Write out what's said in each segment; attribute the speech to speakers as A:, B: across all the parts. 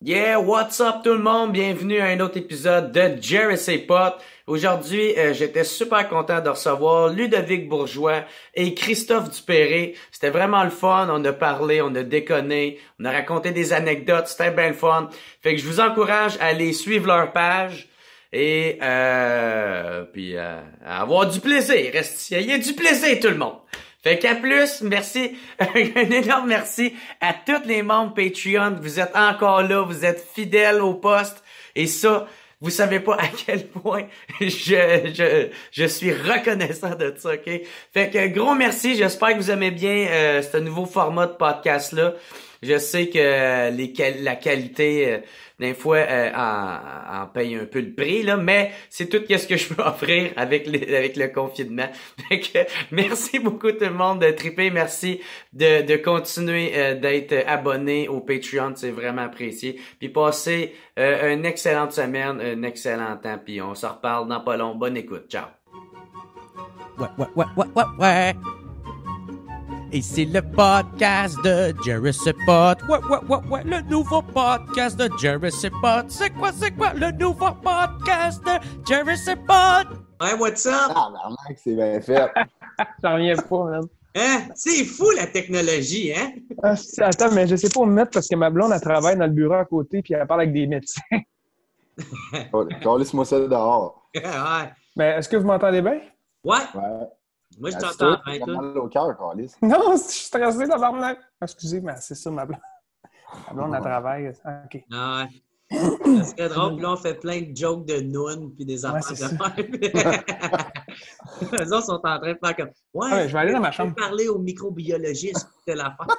A: Yeah, what's up tout le monde? Bienvenue à un autre épisode de Jerry et Potes. Aujourd'hui, j'étais super content de recevoir Ludovic Bourgeois et Christophe Dupéré. C'était vraiment le fun. On a parlé, on a déconné, on a raconté des anecdotes. C'était bien le fun. Fait que je vous encourage à aller suivre leur page et puis à avoir du plaisir. Il y a du plaisir tout le monde. Fait qu'à plus, merci, un énorme merci à tous les membres Patreon. Vous êtes encore là, vous êtes fidèles au poste. Et ça, vous savez pas à quel point je suis reconnaissant de ça, ok? Fait que gros merci, j'espère que vous aimez bien ce nouveau format de podcast-là. Je sais que la qualité, des fois, en paye un peu le prix, là, mais c'est tout ce que je peux offrir avec le confinement. Fait que, merci beaucoup tout le monde de triper. Merci de continuer d'être abonné au Patreon. C'est vraiment apprécié. Puis passez une excellente semaine, un excellent temps. Puis on se reparle dans pas long. Bonne écoute. Ciao.
B: Ouais. Et c'est le podcast de Jerry et Potes. Ouais, le nouveau podcast de Jerry et Potes. C'est quoi le nouveau podcast de Jerry et Potes?
A: Hey, what's up?
C: Ah, l'arnaque, c'est bien fait.
D: J'en reviens pas, man.
A: Hein? C'est fou la technologie, hein?
D: Attends, mais je sais pas où me mettre parce que ma blonde, elle travaille dans le bureau à côté puis elle parle avec des médecins.
C: Laisse-moi ça dehors.
A: Ouais.
D: Mais est-ce que vous m'entendez bien?
A: Ouais.
C: Ouais.
A: Moi, je
C: Ah,
A: t'entends
C: c'est
A: bien,
C: ça,
A: toi.
C: mal au cœur, Carlis.
D: Non, je suis stressé, tabarnak. Excusez, mais c'est ça, ma blonde. Ma blonde, elle travaille. OK.
A: Ah ouais. Ça serait drôle, puis là, on fait plein de jokes de nounes puis des affaires
D: c'est
A: de même. Les autres sont en train de faire comme ouais,
D: Ouais, je vais aller dans ma
A: je peux
D: chambre.
A: parler au microbiologiste de l'affaire.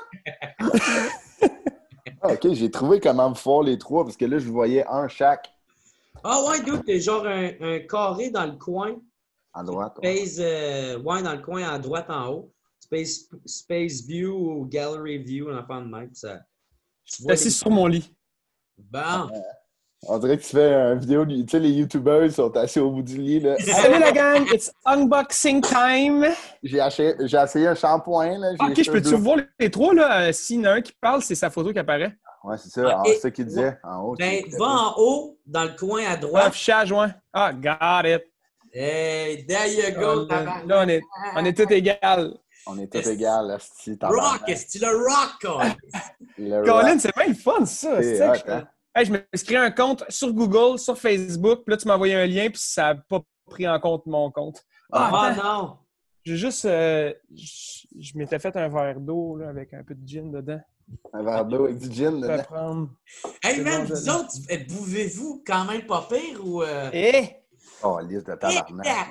C: Ah, OK, j'ai trouvé comment vous faire les trois, parce que là, je voyais un chaque
A: Ah ouais, dude, t'es genre un carré dans le coin.
C: à droite. Ouais.
A: Space, ouais, dans le coin à droite en haut. Space View ou Gallery View, un enfant de même. Ça, tu
D: Je suis
A: vois
D: assis
A: les...
D: sur mon lit.
A: Bon.
C: On dirait que tu fais une vidéo, tu sais, les YouTubers sont assis au bout du lit, là.
D: Salut la gang, it's unboxing time.
C: J'ai essayé un shampoing, là.
D: OK, je peux-tu voir les trois, là? S'il y en a un qui parle, c'est sa photo qui apparaît.
C: Ouais, c'est ça.
A: Ok.
C: C'est ça qu'il disait, en haut.
A: Ben,
C: c'est-
A: va en haut, dans le coin à
D: Ouais,
A: droite.
D: affichage, ouais. Ah, got it.
A: Hey, there you go, tabarnak.
D: Là, on est tous égales.
C: On est tous égaux, là, c'est
A: Rock, est-ce que tu le rock, quoi?
D: Colin, c'est bien le fun, ça.
C: C'est
D: C'est
C: hot,
D: que-
C: hein?
D: Hey, je me suis créé un compte sur Google, sur Facebook, puis là, tu m'as envoyé un lien, puis ça n'a pas pris en compte mon compte.
A: Ah
D: attends,
A: non!
D: j'ai juste... je m'étais fait un verre d'eau là, avec un peu de gin dedans.
C: Un verre d'eau avec du gin
D: Je vais
C: dedans.
D: prendre...
A: Hey,
D: C'est
A: man,
D: bon,
A: vous autres, bouvez-vous quand même pas pire ou...
D: Eh!
C: Oh, liste de tabarnak.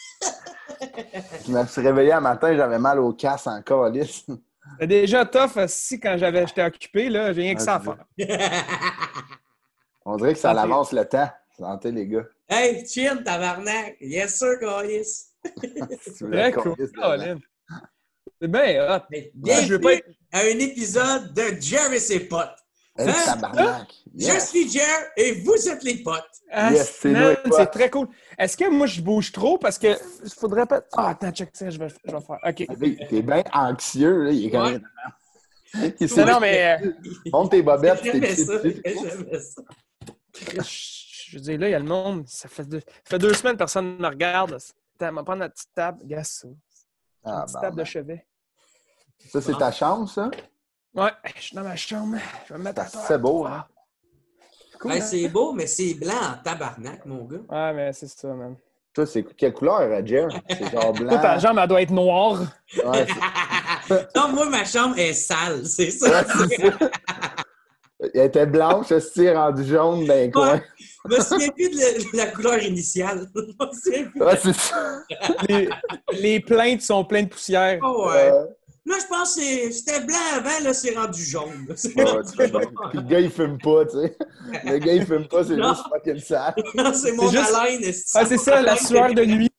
C: Je me suis réveillé un matin, j'avais mal au casse encore, lisse.
D: C'était déjà tough si quand j'étais occupé, là, j'ai rien que ça à faire.
C: On dirait que ça avance le temps. Santé, les gars.
A: Hey, chill, tabarnak! Yes, sir, Carlis!
C: Si tu voulais
D: Très cool,
C: coller dedans.
D: Colin. C'est bien hot.
A: Bienvenue
D: je veux pas être-
A: à un épisode de Jerry et ses potes.
C: Hey,
A: Hein?
C: tabarnak!
A: Je
C: Yes.
A: suis Jer et vous êtes les potes.
D: Ah,
C: Yes, c'est
D: man,
C: nous et toi.
D: c'est très cool. Est-ce que moi, je bouge trop? Parce que il faudrait pas... Ah, attends, check ça, je vais faire. OK.
C: T'es bien anxieux, là. Il est quand même. Il
D: Non, non, mais...
C: Monte tes bobettes, tes
A: J'aimais
C: petits
A: ça,
C: pieds.
A: j'aimais ça.
D: Je veux dire, là, il y a le monde. Ça fait 2 semaines que personne ne me regarde. Attends, on va prendre la petite table. Regarde ça.
C: Ah,
D: Petite
C: bon,
D: table de
C: ben.
D: chevet.
C: Ça, c'est ta chambre, ça?
D: Ouais, je suis dans ma chambre. Je vais me mettre à terre.
C: C'est beau, hein?
D: Cool,
A: Hey,
D: hein?
A: c'est beau, mais c'est blanc en tabarnak, mon gars.
D: Ouais, mais c'est ça, man.
C: Toi, c'est quelle couleur, Jer? C'est genre
D: Toi, ta
C: blanc.
D: jambe, elle doit être noire.
C: Ouais,
A: Non, moi, ma chambre est sale, c'est ça.
C: c'est ça. Elle était blanche, elle se tire rendu jaune d'un coin.
A: Je me souviens plus de la couleur initiale. Je me souviens plus.
C: Ouais, c'est ça.
D: Les plaintes sont pleines de poussière.
A: Oh, ouais. Là, je pense que c'était blanc avant, là, c'est rendu jaune. là. C'est
C: Ouais,
A: rendu
C: c'est bon.
A: jaune.
C: Puis le gars, il fume pas, tu sais. Le gars, il fume pas, c'est
A: Non.
C: juste fucking sale.
A: Non, c'est mon
D: juste-
A: haleine. est-ce
D: Ah,
A: que
D: c'est ça, la sueur de nuit.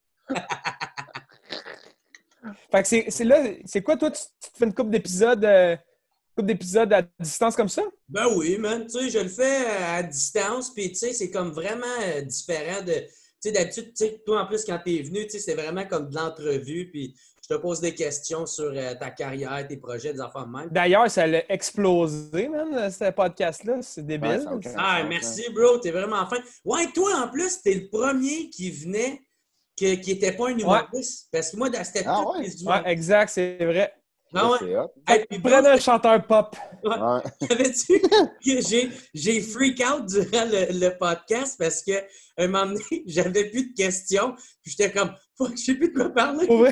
D: Fait que c'est là, c'est quoi, toi, tu te fais une couple d'épisodes à distance comme ça?
A: Ben oui, man. Tu sais, je le fais à distance, puis tu sais, c'est comme vraiment différent de... Tu sais, d'habitude, tu sais, toi, en plus, quand t'es venu, tu sais, c'est vraiment comme de l'entrevue, puis je te pose des questions sur ta carrière, tes projets, des affaires de même.
D: D'ailleurs, ça a explosé, man, ce podcast-là. C'est débile.
C: Ouais, ça a aucun
A: Ah,
C: sens,
A: merci, bro. T'es vraiment fin. Ouais, toi, en plus, t'es le premier qui venait qui était pas un humoriste. Parce que moi, c'était
C: Ah,
A: tous
C: ouais?
A: les
D: Ouais,
A: humoristes.
D: exact, c'est vrai.
A: Ah ouais.
C: C'est hot.
A: Hey, puis, bro,
D: Prenez un chanteur pop.
C: Ouais.
A: savais-tu que j'ai freak out durant le podcast parce que un moment donné, j'avais plus de questions. Puis j'étais comme, fuck, je sais plus de quoi parler.
D: Pour vrai.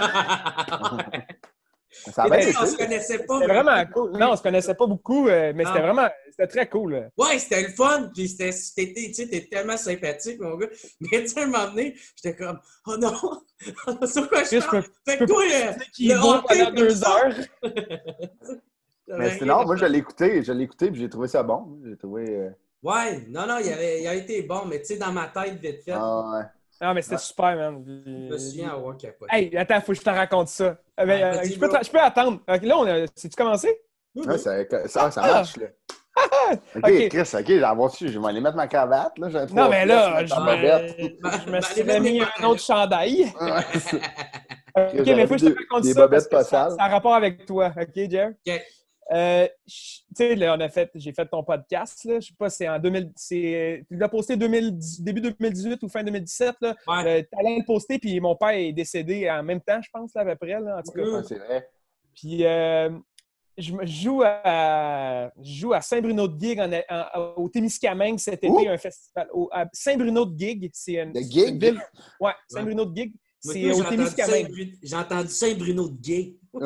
C: Ça a
A: Et
C: bien
A: tu sais, on se
C: été.
A: connaissait pas.
D: C'était vraiment cool. Non, on se connaissait pas beaucoup, mais c'était très cool. Là.
A: Ouais, c'était le fun. Puis tu sais, t'es tellement sympathique, mon gars. Mais tu sais, un moment donné, j'étais comme, oh non, sur quoi je
D: Chris,
A: parle? Fait que toi,
D: Qui
A: le
D: vaut
A: hockey,
D: pendant
A: comme
D: 2
A: ça.
D: heures.
C: Mais sinon, moi, je l'ai écouté, puis j'ai trouvé ça bon. J'ai trouvé...
A: Ouais, non, il a été bon, mais tu sais, dans ma tête, vite fait,
C: Ah, ouais.
D: Non, mais c'était super, man.
A: je me souviens avoir capoté.
D: Hey, attends, faut que je te raconte ça.
A: vas-y,
D: Je
A: bro.
D: peux attendre. Là, c'est-tu commencé?
C: Ouais, ça marche, là. OK,
D: OK.
C: Chris, OK, je vais aller mettre ma cravate, là. J'ai
D: Non, mais là, je
A: Ben,
D: me suis
A: allez,
D: mis
A: mettez
D: un autre chandail. OK,
C: J'aurais
D: mais faut que je te
C: des-
D: raconte
C: des
D: ça parce
C: bobettes
D: que
C: pas
D: ça
C: sales.
D: a rapport avec toi. OK, Jer?
A: OK.
D: Tu sais, là, j'ai fait ton podcast, là. Je sais pas, c'est en 2000, tu l'as posté début 2018 ou fin 2017, là.
A: Ouais.
D: T'allais le poster, puis mon père est décédé en même temps, je pense, là, à peu près, là, en tout cas.
C: Ouais, c'est vrai.
D: Puis, je joue à Saint-Bruno-de-Guigue au Témiscamingue cet été,
C: Où?
D: un festival. À Saint-Bruno-de-Guigue, c'est une,
C: De
D: c'est
C: Guigue?
D: une ville. Ouais, Saint-Bruno-de-Guigue,
A: Moi,
D: c'est
A: j'ai
D: au
A: entendu
D: Témiscamingue.
A: j'ai entendu Saint-Bruno de Gay.
C: Ouais.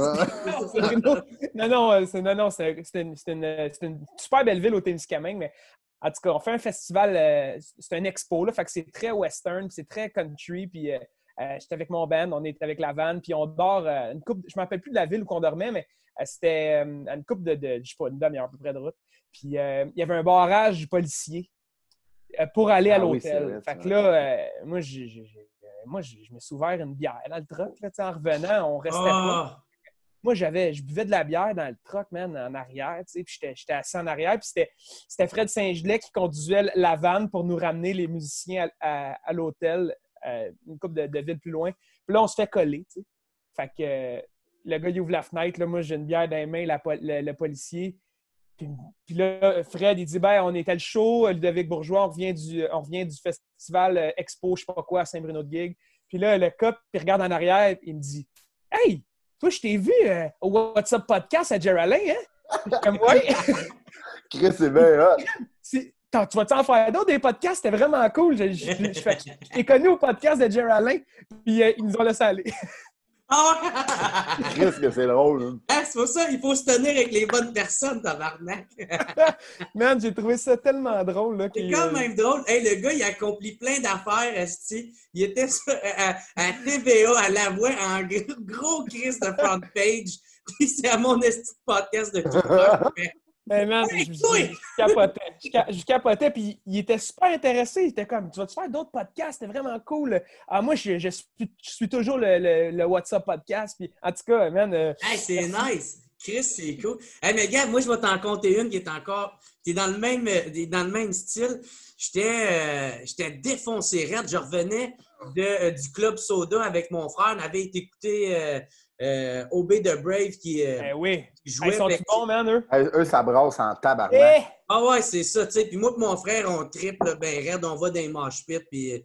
D: Non, c'est une super belle ville au Témiscamingue, mais en tout cas, on fait un festival, c'est un expo, là, fait que c'est très western, puis c'est très country, puis j'étais avec mon band, on est avec la van, puis on dort une coupe, je ne me rappelle plus de la ville où on dormait, mais c'était une coupe de, je sais pas, une demi-heure à peu près de route, puis il y avait un barrage du policier pour aller à
C: Ah oui, c'est
D: l'hôtel.
C: vrai,
D: Fait
C: c'est
D: que là, moi, je me suis ouvert une bière dans le truck, là, tu sais, en revenant, on restait pas.
A: Ah!
D: Moi, je buvais de la bière dans le truck, man, en arrière, tu sais, puis j'étais assis en arrière, puis c'était Fred Saint-Gelais qui conduisait la vanne pour nous ramener les musiciens à l'hôtel, une couple de villes plus loin. Puis là, on se fait coller, tu sais. Fait que le gars, il ouvre la fenêtre, là, moi, j'ai une bière dans les mains, le policier. Puis là, Fred, il dit, ben, on est à le show, Ludovic Bourgeois, on revient du festival Expo, je sais pas quoi, à Saint-Bruno-de-Guigue. Puis là, le cop, il regarde en arrière, il me dit, hey! Toi, je t'ai vu au What's Up Podcast à Geraldine, hein? Comme, ouais.
C: Chris, c'est bien hot.
D: Tu vas-tu en faire d'autres des podcasts? C'était vraiment cool. Je t'ai connu au podcast de Geraldine, puis ils nous ont laissé aller.
A: Ah!
C: Chris, que c'est drôle. Hein.
A: Ah, c'est pour ça, il faut se tenir avec les bonnes personnes, tabarnak.
D: Man, j'ai trouvé ça tellement drôle. Là,
A: C'est quand même drôle. Hey, le gars, il a accompli plein d'affaires, esti. Il était à TVA, à La Voix, en gros crise de front page. Puis c'est à mon esti de podcast de TikTok.
D: Mais man,
A: Hey,
D: je capotais. Je capotais, puis il était super intéressé. Il était comme, tu vas-tu faire d'autres podcasts? C'était vraiment cool. Ah, moi, je suis toujours le WhatsApp podcast. Puis, en tout cas, man...
A: Hey, c'est nice. Chris, c'est cool. Hey, mais gars, moi, je vais t'en compter une qui est dans le même style. J'étais défoncé raide. Je revenais du Club Soda avec mon frère. On avait été écouter OB The Brave qui
D: oui.
A: jouait.
D: Ils sont
A: avec...
D: bons, man, eux?
C: Eux, ça brasse en tabarnak.
D: Eh!
A: Ah ouais, c'est ça, tu sais. Puis moi et mon frère, on triple ben raide, on va dans les mosh pits, puis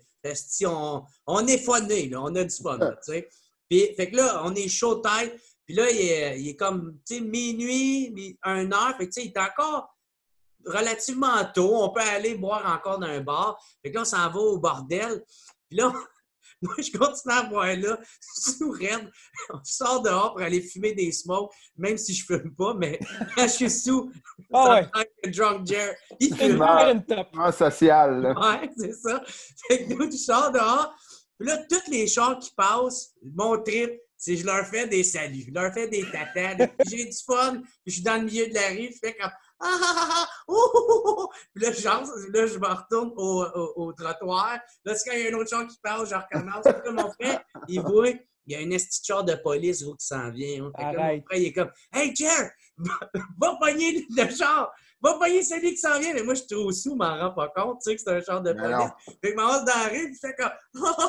A: on est funné, là, on a du fun, là, tu sais. Puis, fait que là, on est chaud tête, puis là, il est comme, tu sais, minuit, 1h, fait que tu sais, il est encore relativement tôt, on peut aller boire encore dans un bar. Fait que là, on s'en va au bordel, puis là, moi, je continue à boire là, sous raide. On sort dehors pour aller fumer des smokes, même si je fume pas, mais quand je suis sous, ça me fait que Drunk Jer, il fume.
D: Une top.
C: Un social, là.
A: Ouais, c'est ça. Fait que nous, tu sors dehors, puis là, tous les chars qui passent, mon trip, c'est je leur fais des saluts, je leur fais des tatas, j'ai du fun, puis je suis dans le milieu de la rue, je fais comme « Ah, ah, ah, ouh, ouh, ouh. » Puis là, je me retourne au trottoir. Là, c'est quand il y a un autre char qui passe, je recommence. Puis là, mon frère, il voit il y a un esti de char de police gros, qui s'en vient. Hein. Fait que là,
D: Arrête.
A: mon frère, il est comme « Hey, Jer, va pogner le char! Va pogner celui qui s'en vient! » Mais moi, je suis trop sous, je m'en rends pas compte, tu sais, que c'est un char de
C: Mais
A: police.
C: non.
A: Fait que je m'en vais dans la rue, puis je fais comme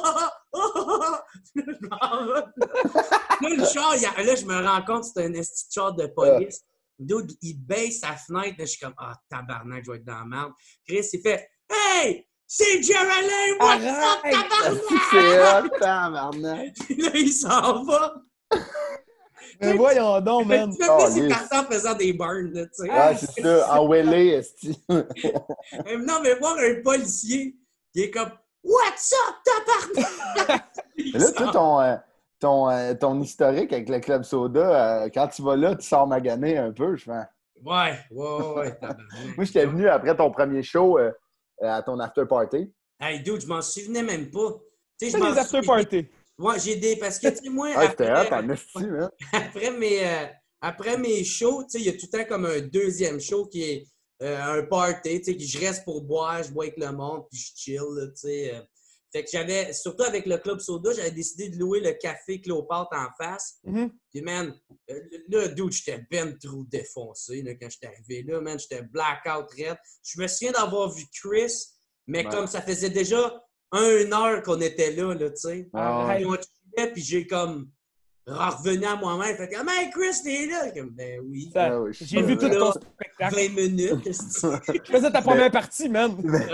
A: Puis là, je m'en vais. Là, le char, là, je me rends compte que c'est un esti de char de police. Dude, il baisse sa fenêtre. Là, je suis comme, tabarnak, je vais être dans la merde. Chris, il fait, hey, c'est Jerry, what's up,
C: C'est
A: tabarnak?
C: hot, tabarnak.
A: Puis là, il s'en va.
D: Mais voyons donc, man.
A: Tu me dis, c'est parti en faisant des burns, là, tu sais.
C: Ah, c'est ça, en wellé, esti.
A: Non, mais voir un policier, il est comme, what's up, tabarnak?
C: Mais là, tu sais, ton historique avec le Club Soda, quand tu vas là, tu sors magané un peu, je fais.
A: Ouais, tabarnak.
C: Moi, j'étais venu après ton premier show à ton after party.
A: Hey, dude, je m'en souvenais même pas. Tu sais,
D: C'est les after party.
A: Ouais, j'ai des. Parce que, tu sais, moi.
C: Ah, c'était hot en esti, hein?
A: Après mes shows, tu sais, il y a tout le temps comme un deuxième show qui est un party, tu sais, que je reste pour boire, je bois avec le monde, puis je chill, là, tu sais. Fait que j'avais, surtout avec le Club Soda, j'avais décidé de louer le café Cléopâtre en face. Puis, man, là, dude, j'étais ben trop défoncé, là, quand j'étais arrivé là, man, j'étais blackout red. Je me souviens d'avoir vu Chris, mais comme ça faisait déjà 1 heure qu'on était là, tu sais.
D: Arrête.
A: On chillait, puis j'ai comme revenu à moi-même. Fait comme, hey, Chris, t'es là? Comme, ben oui.
D: Ça,
C: oui, je
D: j'ai
C: sais
D: vu
C: pas.
D: tout ton
A: 20
D: spectacle.
A: minutes. est-ce que
D: Je faisais ta première partie, man.
C: Ben,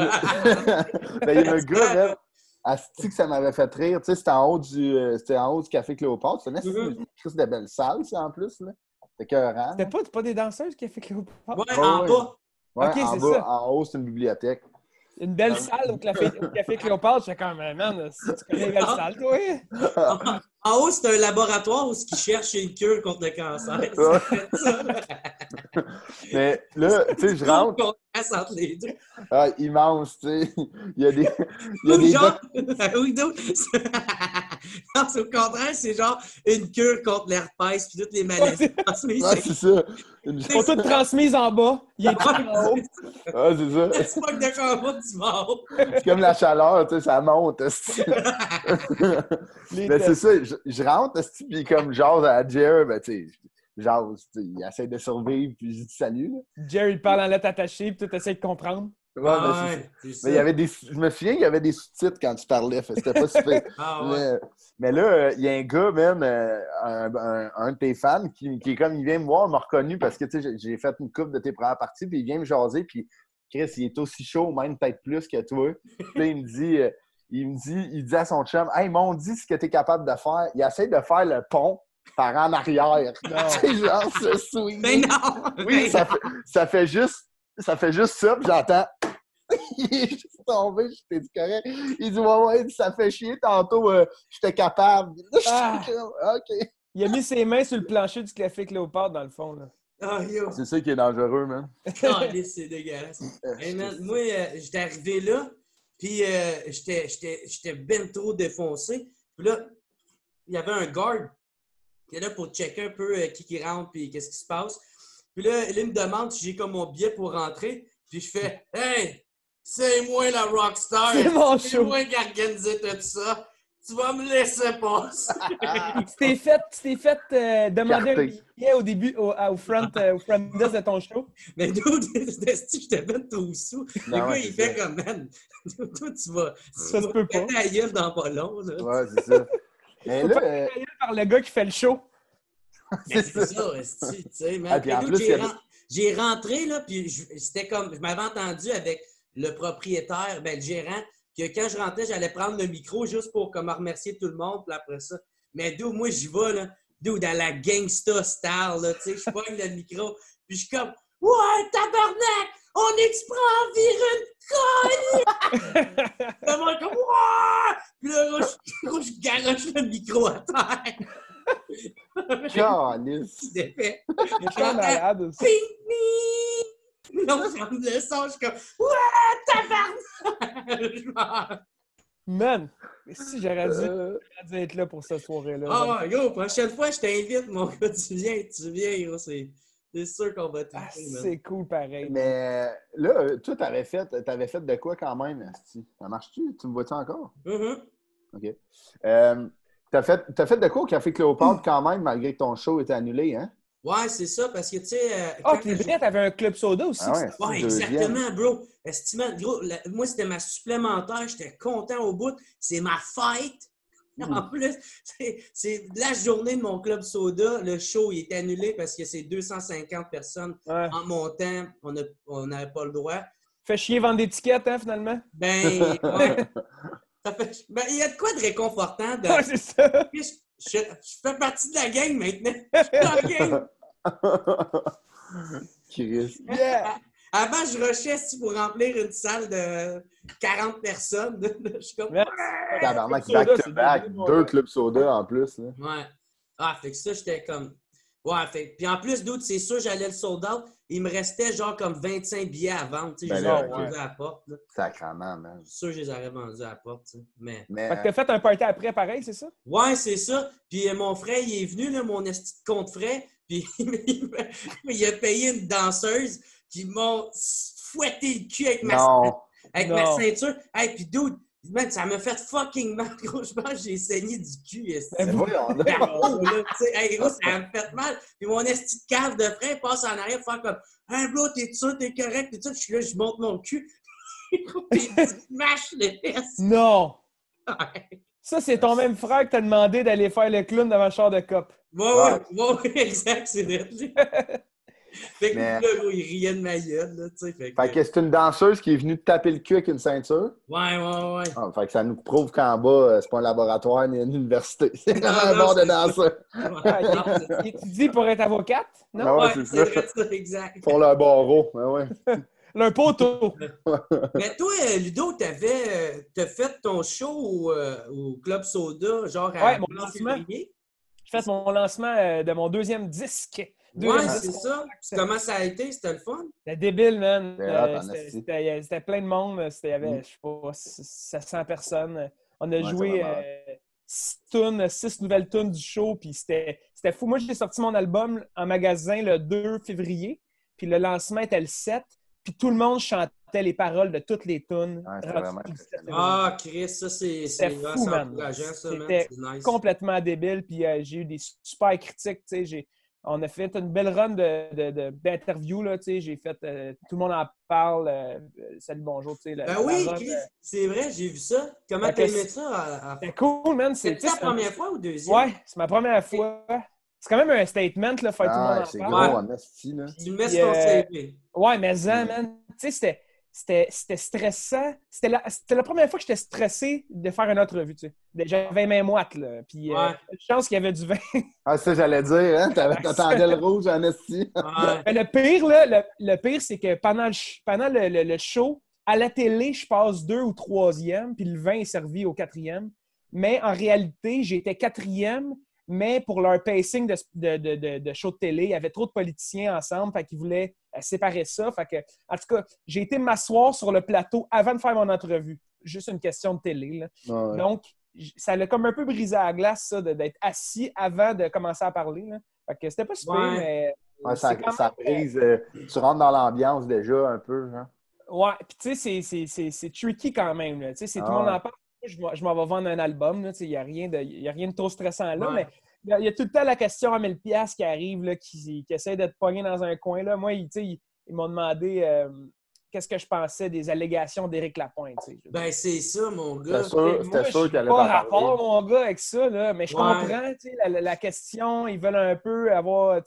C: il y a un gars, là, asti que ça m'avait fait rire. Tu sais, c'était en haut du Café Cléopâtre. C'était une crise de belle salle, ça, en plus, là. C'était écœurant.
D: C'était pas des danseuses qui a fait Cléopâtre?
A: Ouais, en bas.
C: Ouais,
D: Ok,
C: en
D: c'est
C: bas,
D: ça.
C: en haut, c'est une bibliothèque.
D: Une belle salle au Café Cléopâtre. J'étais comme, man, si tu connais une belle salle, toi.
A: En haut, c'est un laboratoire où ils cherchent une cure contre le cancer.
C: Mais là, tu sais, je rentre.
A: Entre les deux.
C: Ah, immense, tu sais. Il y a des
A: Genre, oui, donc, non, c'est au contraire, c'est genre une cure contre l'herpès puis toutes les maladies transmises.
C: Ah, c'est ça.
D: Ils sont toutes transmises en bas. Il est tout en haut.
C: Ah, c'est ça.
A: C'est pas que de combat du mort.
C: C'est comme la chaleur, tu sais, ça monte. esti. Mais c'est ça, je rentre, esti, puis comme jase à Jer, ben tu sais, jase, tu sais, il essaie de survivre, puis je dis salut. Là.
D: Jerry parle en lettres attachées, puis tu essaies de comprendre.
C: Ouais, mais il y avait je me souviens qu'il y avait des sous-titres quand tu parlais, fait que c'était pas super. Mais là, il y a un gars, même, un de tes fans, qui est comme, il vient me voir, il m'a reconnu parce que, tu sais, j'ai fait une coupe de tes premières parties, puis il vient me jaser, puis Chris, il est aussi chaud, même peut-être plus que toi. Puis là, il dit à son chum, hey, m'ont dit ce que tu es capable de faire. Il essaie de faire le pont par en arrière. Tu sais, genre, ce swing.
A: Mais non!
C: Oui, ça fait juste ça, puis j'entends. Il est juste tombé, j'étais dit correct. Il dit, ouais, ça fait chier, tantôt, j'étais capable.
D: Ah.
C: OK.
D: Il a mis ses mains sur le plancher du Café Cléopâtre, dans le fond. Là.
A: Oh, yo!
C: C'est ça qui est dangereux, man.
A: C'est dégueulasse. Hey, man, moi, j'étais arrivé là, puis j'étais ben trop défoncé. Puis là, il y avait un guard qui est là pour checker un peu qui rentre puis qu'est-ce qui se passe. Puis là, il me demande si j'ai comme mon billet pour rentrer. Puis je fais « Hey, c'est moi la rockstar!
D: C'est mon
A: C'est
D: show!
A: moi qui ai organisé tout ça! Tu vas me laisser passer! »
D: Tu t'es fait demander
C: Carté.
D: un billet au début, au front desk de ton show.
A: Mais dude, j'étais ben trop sous. Le
C: Non,
A: gars,
C: ouais,
A: il
C: c'est
A: fait comme, man, toi, tu vas
D: Ça se peut pas.
A: péter la gueule dans pas long. Là.
C: Ouais, c'est ça. Mais
D: Faut pas
C: là,
D: être payé par le gars qui fait le show.
A: Mais c'est ça, tu sais, man.
C: Ah, puis en
A: Dude,
C: plus, il y avait-
A: j'ai rentré, là, puis c'était comme, je m'avais entendu avec le propriétaire, ben, le gérant, que quand je rentrais, j'allais prendre le micro juste pour comme remercier tout le monde, puis après ça. Mais dude, moi, j'y vais, là, dude, dans la gangsta style, là, tu sais, je pogne le micro, puis je suis comme, ouais, tabarnak, on est-tu prêt à virer une colle? Puis moi, comme, ouais! Puis là, je garoche le micro à terre.
C: calice.
A: Il défait.
D: Il est malade aussi.
A: Ping, ping! Là, on ferme le son, je suis comme, ouais, tabarnak!
D: Man, si j'aurais dû être là pour cette soirée-là.
A: Ah, yo, prochaine fois, je t'invite, mon gars, tu viens, yo, c'est sûr qu'on va
D: Ah,
A: t'inviter, man.
D: c'est cool pareil.
C: Mais là, toi, t'avais fait de quoi quand même, asti? Ça marche-tu? Tu me vois-tu encore?
A: Mhm.
C: OK. T'as fait de quoi au Café Cléopâtre quand même, malgré que ton show était annulé, hein?
A: Ouais, c'est ça, parce que, tu sais...
D: t'es vrai, t'avais un club soda aussi.
C: Ah ouais,
A: Ouais, exactement, bro. Estimant, gros, moi, c'était ma supplémentaire. J'étais content au bout. C'est ma fête. En plus, c'est la journée de mon club soda. Le show il est annulé parce que c'est 250 personnes en montant. On n'avait pas le droit.
D: Fait chier vendre des tickets, hein, finalement?
A: Ben, ouais. Il y a de quoi de réconfortant.
D: Ouais, c'est ça.
A: Je fais partie de la gang maintenant. Je suis dans la gang.
C: Chris.
D: Yeah.
A: Avant, je rushais pour remplir une salle de 40 personnes. Je suis comme...
C: Tabarnak, back-to-back, 2 clubs soda en plus. Là.
A: Ouais. Ah, fait que ça, j'étais comme... Ouais, fait... Puis en plus, d'autres, c'est sûr, j'allais le sold out. Il me restait genre comme 25 billets à vendre. Tu sais, je les aurais vendus à la porte. Là.
C: Sacrement, man.
A: Je suis sûr que je les aurais vendus à la porte. Tu sais. Mais...
D: Fait que t'as fait un party après, pareil, c'est ça?
A: Ouais, c'est ça. Puis mon frère, il est venu, là, mon esti de compte frais. Puis il a payé une danseuse qui m'a fouetté le cul avec ma ceinture. Hey, puis dude, man, ça m'a fait fucking mal, gros. Je pense que j'ai saigné du cul. Hey, gros, ça m'a fait mal. Puis mon esti de cave de frère passe en arrière pour faire comme « Hey, bro, t'es sûr, t'es correct? » Puis tout, je suis là, je monte mon cul. Puis il mâche les fesses.
D: Non!
A: Ouais.
D: Ça, c'est ton même frère qui t'a demandé d'aller faire le clown devant le char de cop.
A: Ouais, exact, c'est vrai. Fait que là, gros, il riait de ma gueule, là, tu sais. Fait
C: que c'est une danseuse qui est venue te taper le cul avec une ceinture.
A: Ouais.
C: Ah, fait que ça nous prouve qu'en bas, c'est pas un laboratoire ni une université. C'est vraiment un bord de danseur.
D: Il dit pour être avocate, non?
C: Ouais, c'est
A: ça, exact.
C: Pour leur barreau, ouais.
D: Le poteau.
A: Mais toi, Ludo, t'as fait ton show au Club Soda, genre à
D: mon lancement.
A: février?
D: J'ai fait mon lancement de mon deuxième disque.
A: C'est ça. Comment ça a été? C'était le fun?
D: C'était débile, man. C'était plein de monde. Il y avait, je sais pas, 700 personnes. On a joué 6 nouvelles tunes du show, puis c'était fou. Moi, j'ai sorti mon album en magasin le 2 février, puis le lancement était le 7, puis tout le monde chantait les paroles de toutes les tunes.
A: Ah, Chris, ça, c'est
D: fou, man. C'était complètement débile, puis j'ai eu des super critiques, tu sais, on a fait une belle run d'interviews, là, tu sais, j'ai fait tout le monde en parle, salut, bonjour, tu sais.
A: Ben oui, Chris, c'est vrai, j'ai vu ça. Comment t'as aimé ça?
D: C'est cool, man.
A: C'est ta première fois ou deuxième?
D: Ouais, c'est ma première fois. C'est quand même un statement, là, faire tout le monde en parle.
C: C'est gros, en esti, là.
A: Tu le mets sur ton CV.
D: Ouais, mais ça, man, tu sais, c'était stressant. C'était la première fois que j'étais stressé de faire une entrevue, tu sais. J'avais mes moites, là. Puis, chance qu'il y avait du vin.
C: Ça, j'allais dire, hein? T'attendais le rouge en esti.
D: Le pire, là, le pire, c'est que pendant le show, à la télé, je passe 2 ou 3e, puis le vin est servi au 4e. Mais en réalité, j'étais 4e, mais pour leur pacing de show de télé, il y avait trop de politiciens ensemble, fait qu'ils voulaient séparer ça. Fait que, en tout cas, j'ai été m'asseoir sur le plateau avant de faire mon entrevue. Juste une question de télé, là. Donc, ça l'a comme un peu brisé à la glace, ça, d'être assis avant de commencer à parler, là. Fait que c'était pas super, mais...
C: ça brise. Tu rentres dans l'ambiance déjà un peu, hein?
D: Ouais, puis tu sais, c'est tricky quand même, là. Tu sais, tout le monde en parle. Je m'en vais vendre un album, là. Tu sais, il n'y a rien de trop stressant là, mais il y a tout le temps la question à 1000$ qui arrive, là, qui essaie de te pogner dans un coin, là. Moi, ils m'ont demandé... qu'est-ce que je pensais des allégations d'Éric Lapointe.
A: Ben, c'est ça, mon gars.
C: C'était sûr qu'elle allait
D: pas rapport, mon gars, avec ça, là. Mais je comprends, la question. Ils veulent un peu avoir,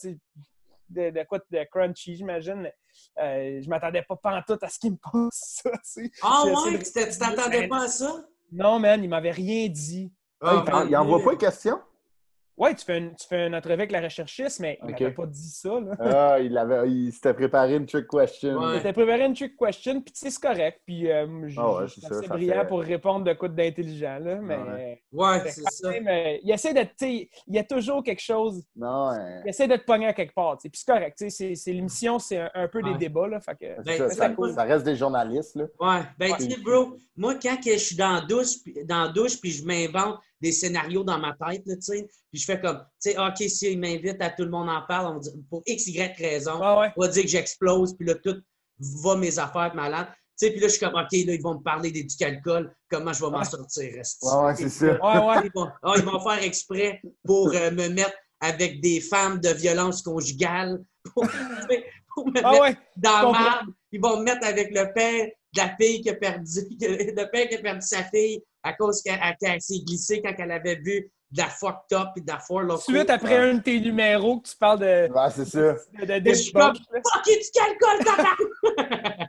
D: de quoi de crunchy, j'imagine. Je m'attendais pas pantoute à ce qu'ils me posent ça,
A: Ah ouais? Tu t'attendais pas à ça?
D: Non, man, il m'avait rien dit.
C: Il envoie pas de questions?
D: Oui, tu fais une entrevue avec la recherchiste, mais il m'avait pas dit ça.
C: Là. Il s'était préparé une trick question.
D: Il s'était préparé une trick question, puis c'est correct. Puis je suis assez brillant pour répondre de quoi d'intelligent. Là, mais,
A: c'est ça.
D: Mais, il essaie de... Il y a toujours quelque chose... Il essaie de te pogner à quelque part. Puis c'est correct. L'émission, c'est un peu des débats. Là, fait que,
C: ça reste des journalistes. Là.
A: Ouais. Ben, tu sais, bro, moi, quand je suis dans la douche, puis je m'invente des scénarios dans ma tête, tu sais. Puis je fais comme, tu sais, OK, s'il m'invite à tout le monde en parle, on dit, pour X, Y raison, on va dire que j'explose, puis là, tout va mes affaires malades. Tu sais, puis là, je suis comme, OK, là, ils vont me parler d'éduc-alcool, comment je vais m'en sortir, reste.
C: Ouais, c'est ça.
A: Ils vont faire exprès pour me mettre avec des femmes de violence conjugale, pour me mettre dans la merde. Ils vont me mettre avec le père de la fille qui a perdu, le père qui a perdu sa fille à cause qu'elle s'est glissée quand elle avait vu de la fucked up et de la four loco.
D: Suite après un de tes numéros que tu parles de...
C: Ouais, c'est ça.
A: Je suis comme, fuck éduc-alcool,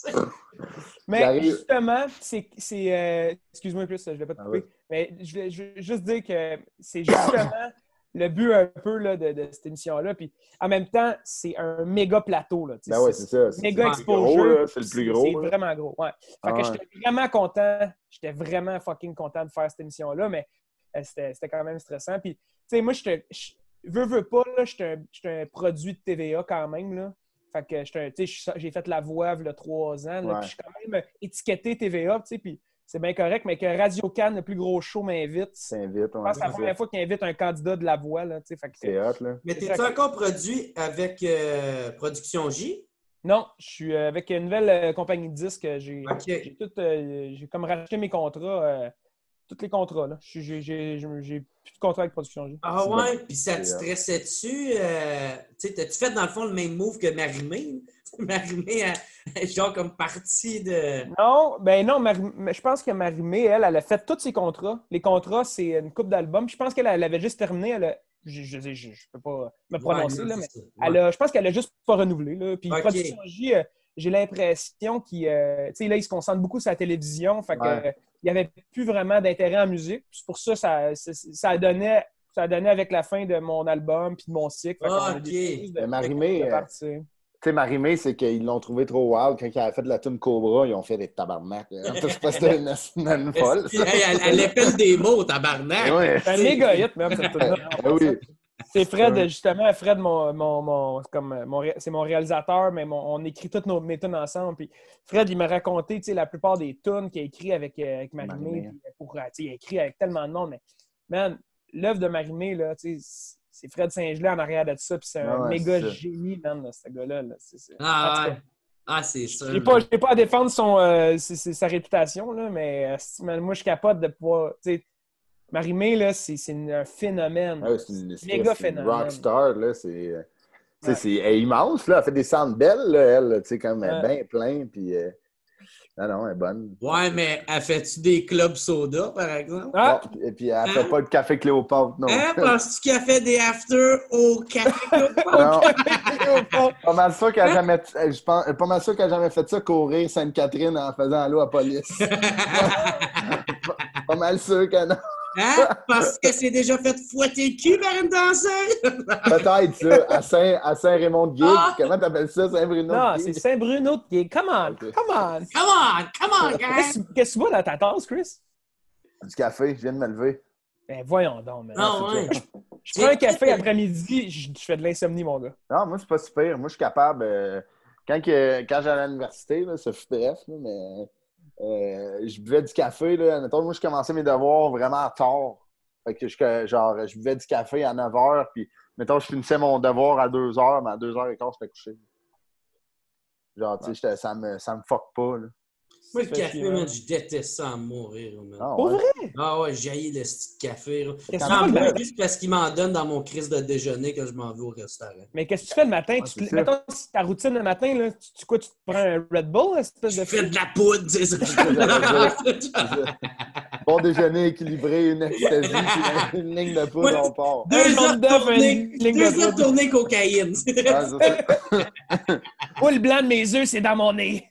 D: Mais justement, c'est excuse-moi plus, je ne vais pas te couper, mais je vais juste dire que c'est justement le but un peu là, de cette émission-là. Puis en même temps, c'est un méga plateau. Là,
C: ben ouais, c'est ça.
D: Méga exposure.
C: C'est le plus gros.
D: C'est vraiment gros. Ouais. Fait que j'étais vraiment content. J'étais vraiment fucking content de faire cette émission-là, mais c'était quand même stressant. Puis, tu sais, moi, veux pas, là, j'étais un produit de TVA quand même, là. Fait que j'ai fait la voix il y a 3 ans. Là, puis je suis quand même étiqueté TVA, tu sais, puis c'est bien correct, mais que Radio-Can, le plus gros show, m'invite. Je pense que c'est la première fois qu'il invite un candidat de la voix. Là, fait que
C: c'est hot, là.
A: Mais t'es-tu encore produit avec Production J?
D: Non, je suis avec une nouvelle compagnie de disques. J'ai comme racheté mes contrats. Tous les contrats, là. J'ai plus de contrat avec Production J.
A: Ah ouais? Puis ça te stressait dessus? T'as-tu fait dans le fond le même move que Marie-Mé? Marie-Mé, genre comme partie de... Non,
D: je pense que Marie-Mé, elle a fait tous ses contrats. Les contrats, c'est une couple d'albums. Je pense qu'elle avait juste terminé. Je peux pas me prononcer, là, mais je pense qu'elle a juste pas renouvelé. Là. Puis Production J, j'ai l'impression là, ils se concentrent beaucoup sur la télévision. Fait que il n'y avait plus vraiment d'intérêt en musique. Puis c'est pour ça ça donnait avec la fin de mon album puis de mon cycle.
C: Marie-Mé, tu sais, Marie-Mé, c'est qu'ils l'ont trouvé trop wild. Quand il a fait de la tune Cobra, ils ont fait des tabarnak. C'est pas c'était une folle.
A: Elle épelle des mots, tabarnak.
C: Ouais.
D: C'est un méga hit, même, cette tune-là.
C: Oui.
D: C'est Fred, justement. Fred, c'est mon réalisateur, mais on écrit toutes mes tunes ensemble. Puis Fred, il m'a raconté la plupart des tunes qu'il a écrit avec Marie-Mé. Il a écrit avec tellement de monde. Mais, man, l'œuvre de Marie-Mé, là, c'est Fred Saint-Gelais en arrière de ça, puis c'est un méga génie, man, ce gars-là.
A: C'est ça.
D: J'ai pas à défendre sa réputation, là, mais moi, je capote de pouvoir... Marie-Mé, là, c'est un phénomène.
C: C'est
D: méga phénomène.
C: Rockstar, là, elle est immense, là. Elle fait des sounds belles, là, elle, tu sais, comme bien plein, puis... Non, elle est bonne.
A: Ouais, mais elle fait-tu des clubs soda, par exemple?
C: Et puis elle fait pas de café Cléopâtre, non.
A: Penses-tu qu'elle fait des after au café Cléopâtre?
C: Pas mal sûr qu'elle a jamais fait ça, courir Sainte-Catherine en faisant l'eau à police. Pas mal sûr que non.
A: Parce que c'est déjà fait fouetter le cul par une danseuse?
C: Peut-être ça, à Saint-Raymond-de-Guigue. Comment t'appelles ça, Saint-Bruno?
D: Non, c'est Saint-Bruno-de-Guigue. Come on, guys! Qu'est-ce que tu bois dans ta tasse, Chris?
C: Du café, je viens de me lever.
D: Ben voyons donc, man.
A: Ouais.
D: Je prends un café après-midi, je fais de l'insomnie, mon gars.
C: Non, moi, c'est pas super. Moi, je suis capable... Quand j'allais à l'université, là, ça fut bref, là, mais... je buvais du café, là. Mettons, moi, je commençais mes devoirs vraiment tard. Fait que je buvais du café à 9 h, puis, mettons, je finissais mon devoir à 2 h, mais à 2 h 15, j'étais couché. Genre, tu sais, ça me fuck pas, là.
A: Moi, le café, man, je déteste ça à mourir.
D: Pour vrai?
A: Ah ouais, j'haïs le petit café. Juste parce qu'il m'en donne dans mon crise de déjeuner quand je m'en vais au restaurant.
D: Mais qu'est-ce que tu fais le matin? Mettons, ta routine le matin, là, tu te prends un Red Bull?
A: Je fais de la poudre, c'est ça.
C: Bon déjeuner équilibré, une ecstasy, puis une ligne de poudre, on part.
A: 2 heures de tournée cocaïne.
D: Oh, le blanc de mes œufs, c'est dans mon nez.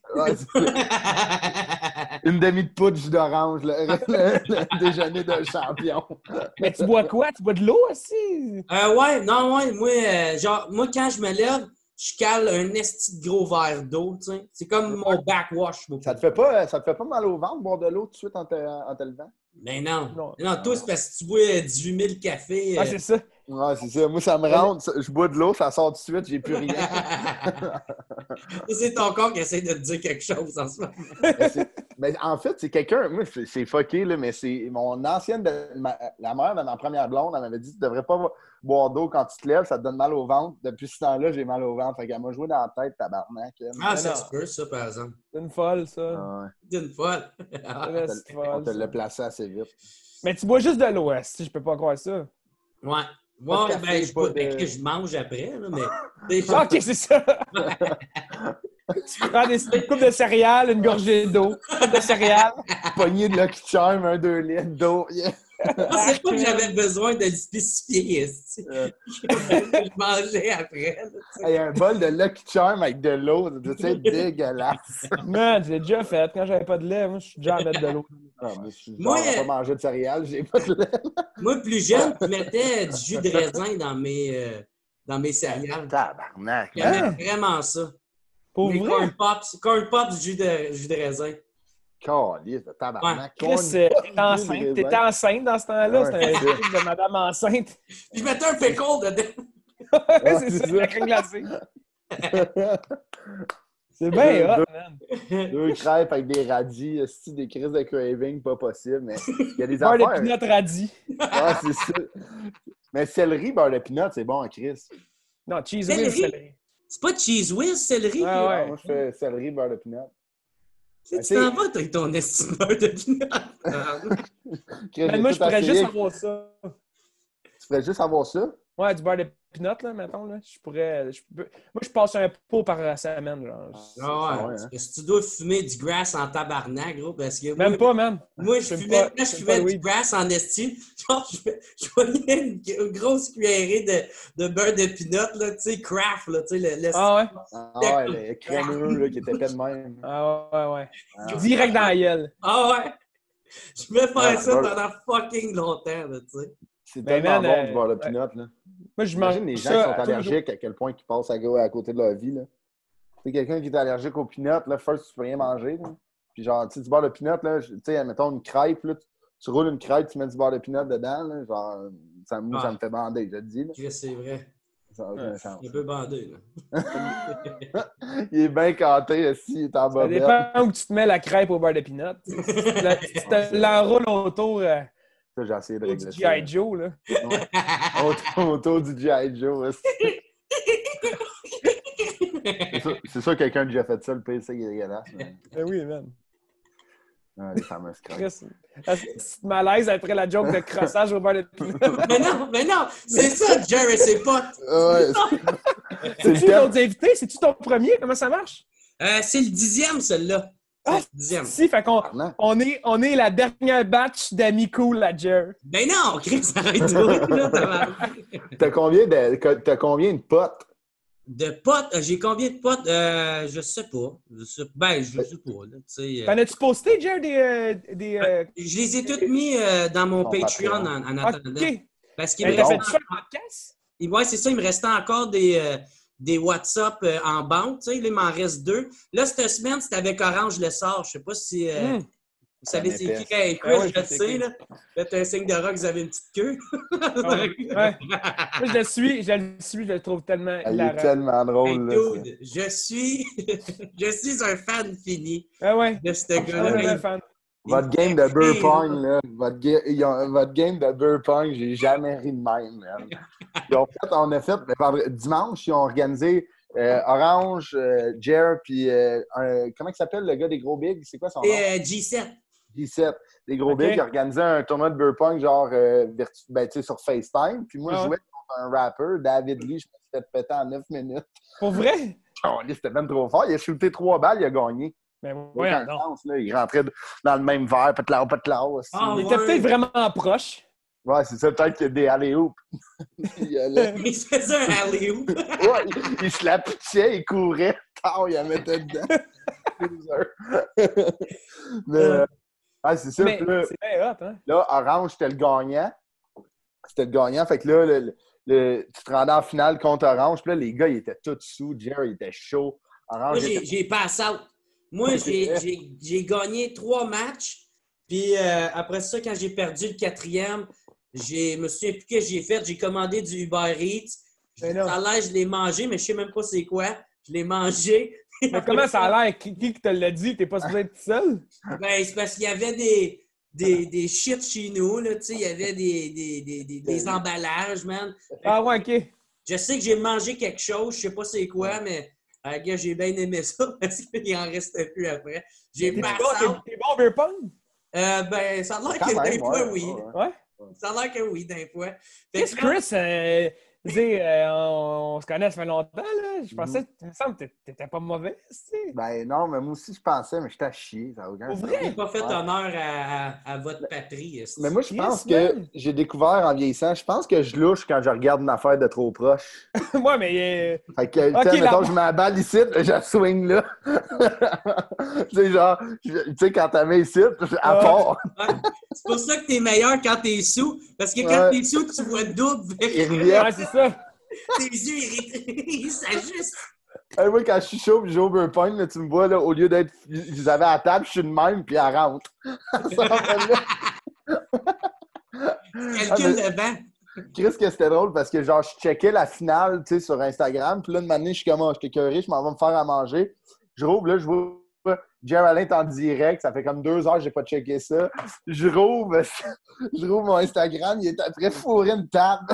C: Une demi de poudre jus d'orange, le déjeuner d'un champion.
D: Mais tu bois quoi? Tu bois de l'eau aussi?
A: Ouais. Moi, quand je me lève, je cale un esti de gros verre d'eau, tu sais. C'est comme mon backwash.
C: Ça te fait pas mal au ventre, boire de l'eau tout de suite en te levant?
A: Ben non. Non, toi, c'est parce que tu bois 18 000 cafés.
D: C'est ça.
C: Ouais, c'est ça. Moi, ça me rentre. Je bois de l'eau, ça sort tout de suite, j'ai plus rien.
A: C'est ton corps qui essaie de te dire quelque chose en ce moment.
C: Mais en fait, c'est quelqu'un, moi, c'est fucké, là, mais c'est mon ancienne, la mère de ma première blonde, elle m'avait dit, tu devrais pas boire d'eau quand tu te lèves, ça te donne mal au ventre. Depuis ce temps-là, j'ai mal au ventre. Fait qu'elle m'a joué dans la tête, tabarnak.
A: Ah, ça se peut, ça, par exemple.
D: C'est une folle, ça.
C: Ah ouais.
A: C'est une folle.
C: On te l'a placé assez vite.
D: Mais tu bois juste de l'eau, si je peux pas croire ça.
A: Ouais.
C: Pas de
A: Ouais,
C: café,
A: je mange après, là, mais...
D: OK, c'est ça. Tu prends une coupe de céréales, une gorgée d'eau, une coupe de céréales.
C: Poignée de Lucky Charm, 2 litres d'eau. Yeah.
A: C'est pas que j'avais besoin de le spécifier. Je mangeais après.
C: Il y a un bol de Lucky Charm avec de l'eau. C'est dégueulasse.
D: Man, je l'ai déjà fait. Quand j'avais pas de lait, moi, je suis déjà à mettre de l'eau.
C: Moi, je pas mangé de céréales, j'ai pas de lait.
A: Moi, plus jeune, je mettais du jus de raisin dans mes céréales.
C: Tabarnak.
A: J'aimais vraiment ça.
D: Pour
A: Mais
D: vrai?
A: corn pops, jus de raisin.
C: Calisse de tabarnak.
D: Chris, t'étais enceinte dans ce temps-là.
C: Ouais,
D: C'était un truc de madame enceinte.
A: Puis je mettais un pickle dedans.
D: C'est ça, la crème glacée. C'est bien hot, man.
C: 2 crêpes avec des radis, des crises de craving, pas possible. Mais il y a des
D: Beurre de
C: affaires.
D: peanut radis.
C: Ah, c'est ça. Mais céleri, beurre de peanut, c'est bon, Chris.
D: Non, cheese whiz, céleri.
A: C'est pas cheese whiz, céleri?
D: Ah ouais.
C: Moi, je fais céleri, beurre de peanut.
A: Tu t'en vas avec ton estimeur de peanut.
D: Mais moi, je pourrais juste avoir ça.
C: Tu pourrais juste avoir ça?
D: Ouais, du beurre de peanut, là, mettons. Là. Moi, je passe un pot par semaine. Genre.
A: Ah ouais. Parce que si tu dois fumer du grass en tabarnak, gros, parce que...
D: Même pas, man.
A: Moi, je fumais du grass en esti. Genre, je prenais une grosse cuillerée de beurre de peanut, là, tu sais, craft, là, tu sais,
D: Ah ouais?
C: Ah ouais, le crémeux, là, qui était fait de même.
D: Ah ouais. Direct dans la gueule.
A: Ah ouais? Je vais faire ça pendant fucking longtemps, là, tu sais.
C: C'est tellement bon du beurre de peanut, là.
D: Moi, je mange
C: les gens qui sont allergiques, à quel point ils passent à côté de leur vie, là. C'est quelqu'un qui est allergique au peanut, là, first, tu peux rien manger, là. Puis genre, tu sais, du beurre de peanut, là, tu sais, mettons une crêpe, là, tu roules une crêpe, tu mets du beurre de peanut dedans, là, genre, ça me fait bander, je te dis, là.
A: C'est vrai.
C: Ça a aucun sens.
A: Il est un peu bandé, là.
C: Il est bien canté, il est en bas.
D: Ça dépend où tu te mets la crêpe au beurre de peanut. Tu te l'enroules autour
C: ça, j'ai essayé de
D: du
C: régler
D: G.I. Joe, là.
C: Ouais. Autour du G.I. Joe. C'est sûr que quelqu'un a déjà fait ça, le pire, c'est dégueulasse.
D: Ben oui, man.
C: Ah, les fameuses crêpes.
D: C'est malaise après la joke de crossage au beurre de peanut.
A: Mais non, c'est ça, Jerry, c'est pas.
C: Ouais,
D: C'est-tu d'autres invités? C'est-tu ton premier? Comment ça marche?
A: C'est le 10e, celui-là.
D: Ah,
A: c'est le 10e.
D: Si, fait qu'on on est la dernière batch d'amis cool à Jer.
A: Ben non, Chris, arrête-toi, là.
C: T'as combien de potes?
A: De potes? J'ai combien de potes? Je sais pas. Je sais pas, là.
D: T'en as-tu posté, Jer, des
A: je les ai toutes mis dans mon Patreon en attendant.
D: OK.
A: Parce qu'il
D: T'as fait ça le podcast?
A: Ouais, c'est ça. Il me restait encore des WhatsApp en banque. Tu sais, il m'en reste 2. Là, cette semaine, c'était avec Orange le sort. Je sais pas si vous savez c'est qui. Hey, Chris, je le sais. Là. Faites un signe de rock, vous avez une petite queue.
D: Ouais. Moi, je le suis, je le trouve tellement
C: Il
D: hilarant.
C: est tellement drôle.
A: Hey,
C: là,
A: dude, je suis un fan fini
D: De
A: ce gars-là.
D: fan.
C: Votre game de beer pong, là, votre game de beer pong, j'ai jamais ri de même. Man. On a fait dimanche, ils ont organisé Orange, Jer, puis comment il s'appelle le gars des gros bigs? C'est quoi son nom?
A: G7.
C: G7. Les gros bigs, ils organisaient un tournoi de beer pong genre sur FaceTime. Puis moi, je jouais contre un rapper, David Lee, je me suis fait péter en 9 minutes.
D: Pour vrai?
C: Oh, c'était même trop fort. Il a shooté 3 balles, il a gagné.
D: Mais ouais,
C: sens, là, il rentrait dans le même verre, pas-de-là.
D: Il était peut-être vraiment proche.
C: Ouais, c'est ça, peut-être qu'il y a des alley-oops.
A: Il se faisait un alley-oop.
C: Ouais, il se la pitchait, il courait, tard, il la mettait dedans. Mais, c'est ça.
D: Mais
C: là,
D: c'est bien hot, hein?
C: Là, Orange, c'était le gagnant. C'était le gagnant. Fait que là, tu te rendais en finale contre Orange. Puis là, les gars, ils étaient tous sous. Jerry, il était chaud. Orange,
A: moi, j'ai pass out. Moi, j'ai gagné 3 matchs. Puis après ça, quand j'ai perdu le 4e, je me suis impliqué, j'ai fait. J'ai commandé du Uber Eats. Ça a l'air, je l'ai mangé, mais je sais même pas c'est quoi. Je l'ai mangé.
D: Mais comment ça a l'air? Qui te l'a dit? T'es pas supposé être tout seul?
E: Ben, c'est parce qu'il y avait des shit chez nous, là, tu sais, il y avait des emballages, man.
D: Ah ouais, OK.
E: Je sais que j'ai mangé quelque chose, je sais pas c'est quoi, mais gars, j'ai bien aimé ça parce qu'il en restait plus après. J'ai
D: T'es
E: pas
D: bon au beer pong?
E: Ben, ça a l'air
C: Quand
E: que
C: même,
E: des fois, oui.
D: Ouais.
E: Ça a l'air que oui, des fois. Fait
D: Qu'est-ce
E: que
D: que
E: là,
D: Chris, tu sais, on se connaît, ça fait longtemps, là. Je pensais, il me semble que t'étais pas mauvais, tu sais.
C: Ben non, mais moi aussi, je pensais, mais j'étais à chier. Ça a aucun
D: Pour
C: sens.
D: vrai?
E: j'ai pas fait
C: Ouais.
E: honneur à votre patrie. est-ce
C: Mais moi, je pense
D: Yes,
C: que
D: man.
C: j'ai découvert en vieillissant, je pense que je louche quand je regarde une affaire de trop proche.
D: Ouais, mais...
C: Fait que,
D: Ok,
C: tu sais,
D: la-
C: mettons, je mets la balle ici, je la swing là. Tu sais, genre, tu sais, quand t'as mis ici, à part,
E: Ouais. C'est pour ça que t'es meilleur quand t'es sous. Parce que quand t'es sous, tu vois double.
C: il
E: Fait que
C: revient.
D: Ouais, c'est ça.
E: tes yeux, ils s'ajustent.
C: Hey, moi, quand je suis chaud et je joue au beer pong, là, tu me vois, là, au lieu d'être. Ils avaient à la table, je suis de même, puis elle rentre. Ça rappelle là.
E: Calcule le vent.
C: Chris, que c'était drôle parce que, genre, je checkais la finale, tu sais, sur Instagram, puis là, une année, je suis comme, oh, j'étais écœuré, je m'en vais me faire à manger. Je rouvre, là, je vois Jerry Allen est en direct, ça fait comme 2 heures que j'ai pas checké ça. Je rouvre mon Instagram, il est après fourré une table.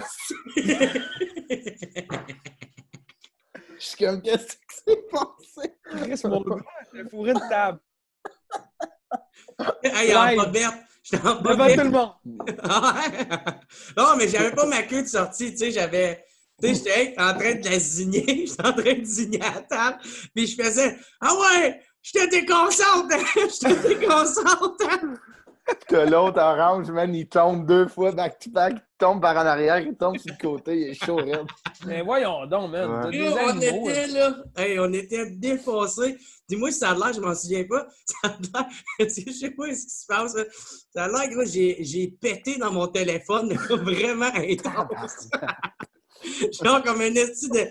C: Je suis comme, qu'est-ce que c'est passé?
D: Chris, mon gars, j'ai fourré une table.
E: Hey, en
D: Live.
E: bobette. J'étais en
D: Devant
E: bobette.
D: tout le monde.
E: Non, mais j'avais pas ma queue de sortie, tu sais, j'avais... Tu sais, j'étais en train de la zigner, j'étais en train de zigner à la table, puis je faisais « Ah ouais, je te déconcentre, je te déconcentre! »
C: Que l'autre orange, man, il tombe 2 fois back-to-back, il tombe par en arrière, il tombe sur le côté, il est chaud, raide.
D: Mais voyons donc, man.
C: Ouais.
D: T'as des
E: Là, on
D: animaux,
E: était là, hey, on était défoncés. Dis-moi si ça a l'air, je m'en souviens pas. Ça a l'air, je sais pas ce qui se passe. Là. Ça a l'air que là, j'ai pété dans mon téléphone, là, vraiment intense. Genre comme un esti de...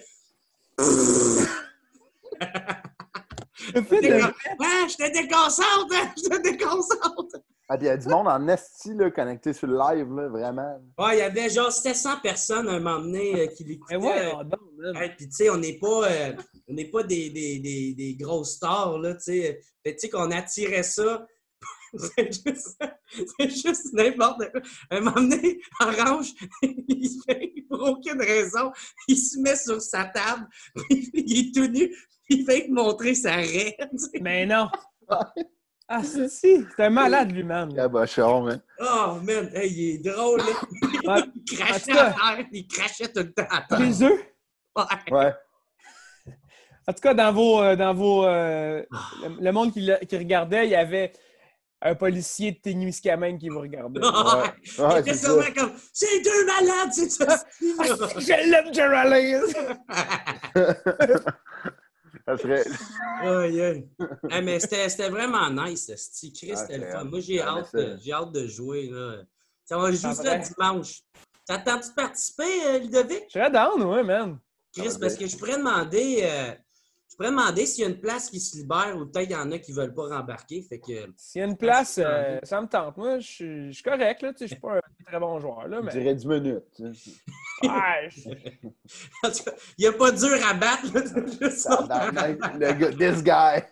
D: Fais de-
E: Ouais, je te déconcentre, hein, je te déconcentre.
C: Ah, puis il y a du monde en esti, là, connecté sur le live, là, vraiment.
E: Ouais, il y avait genre 700 personnes à un moment donné qui l'écoutaient.
D: Mais voyons donc, man.
E: Hey, puis tu sais, on n'est pas des grosses stars, là, tu sais. Fait que tu sais qu'on attirait ça. C'est juste n'importe quoi. À un moment donné, Orange, pour aucune raison, il se met sur sa table, puis il est tout nu, puis il fait montrer sa raie.
D: Mais non. Ah, si. C'est un malade, lui-même.
C: Ah, bah, char, man.
E: Oh, man, hey, il est drôle, là.
D: Ouais.
E: Il crachait
D: En tout cas,
E: à terre, il crachait tout le temps à terre.
D: Les œufs.
E: Ouais.
C: Ouais.
D: En tout cas, dans vos le monde qui regardait, il y avait un policier de Témiscamingue qui vous regardait.
C: Ouais,
E: Il était
C: c'est
E: sûrement
C: ça.
E: comme « C'est deux malades, c'est ça! »
D: Je l'aime, Geraldine!
C: Ça serait...
E: Aïe, aïe. Ah, mais c'était vraiment nice, ce style. Chris,
C: Ah,
E: c'était le
C: c'est
E: fun.
C: hot.
E: Moi, j'ai
C: Ah,
E: hâte,
C: mais
E: j'ai hâte de jouer. Là. Ça va jouer
D: Ah,
E: ça
D: vrai?
E: dimanche. Ça te tente de participer, Ludovic?
D: Je serais down, ouais, man.
E: Chris,
C: Ah,
E: parce
C: ben.
E: que je pourrais demander s'il y a une place qui se libère ou peut-être il y en a qui ne veulent pas rembarquer. Fait que...
D: S'il y a une place, ça me tente. Moi, je suis correct, là. Tu sais, je suis pas un très bon joueur, là,
C: Je
D: mais...
C: dirais 10 minutes. Tu sais.
D: Ouais,
E: En tout cas, il n'y a pas dur à battre. Là. Juste
C: Tabarnak, le gars, this guy.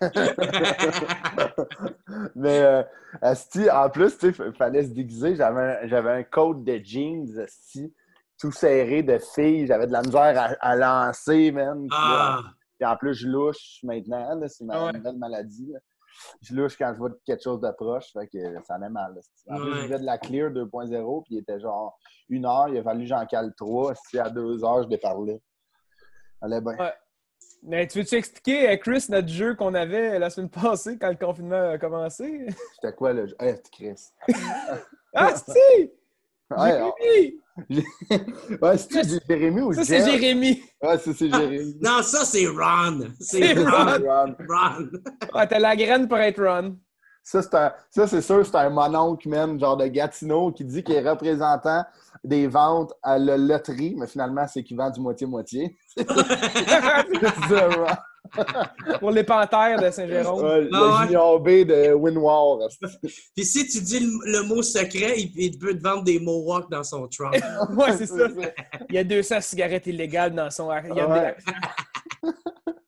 C: Mais, asti, en plus, tu sais, il fallait se déguiser. J'avais un coat de jeans, asti, tout serré de filles. J'avais de la misère à lancer, man. Puis en plus, je louche maintenant. Là, c'est ma nouvelle maladie. Là. Je louche quand je vois quelque chose de proche. Fait que ça m'est mal. Là. En plus, je vivais de la Clear 2.0. Puis il était genre 1 heure. Il a fallu que j'en cale 3. À 2 heures, je déparlais. Allez bien.
D: Ouais. Mais tu veux-tu expliquer, Chris, notre jeu qu'on avait la semaine passée quand le confinement a commencé?
C: C'était quoi, le jeu? Chris.
D: Ah, si!
C: Ouais,
D: Jérémy!
C: ouais, c'est Jérémy ou
D: Ça,
C: Jeff?
D: c'est Jérémy.
C: Ouais, ça, c'est Jérémy.
E: Non, ça, c'est Ron.
D: C'est
E: Ron.
C: Ron.
D: Ah, t'as la graine pour être Ron.
C: Ça, c'est sûr, c'est un mononcle, man, genre de Gatineau, qui dit qu'il est représentant des ventes à la loterie, mais finalement, c'est qu'il vend du moitié-moitié. C'est ça, Ron.
D: Pour les Panthères de Saint-Jérôme.
C: Ouais, le Junior B de Winoir.
E: Puis si tu dis le mot secret, il peut te vendre des Mohawks dans son trunk.
D: Ouais, c'est ça. Il y a 200 cigarettes illégales dans son... Il y a
C: Ouais.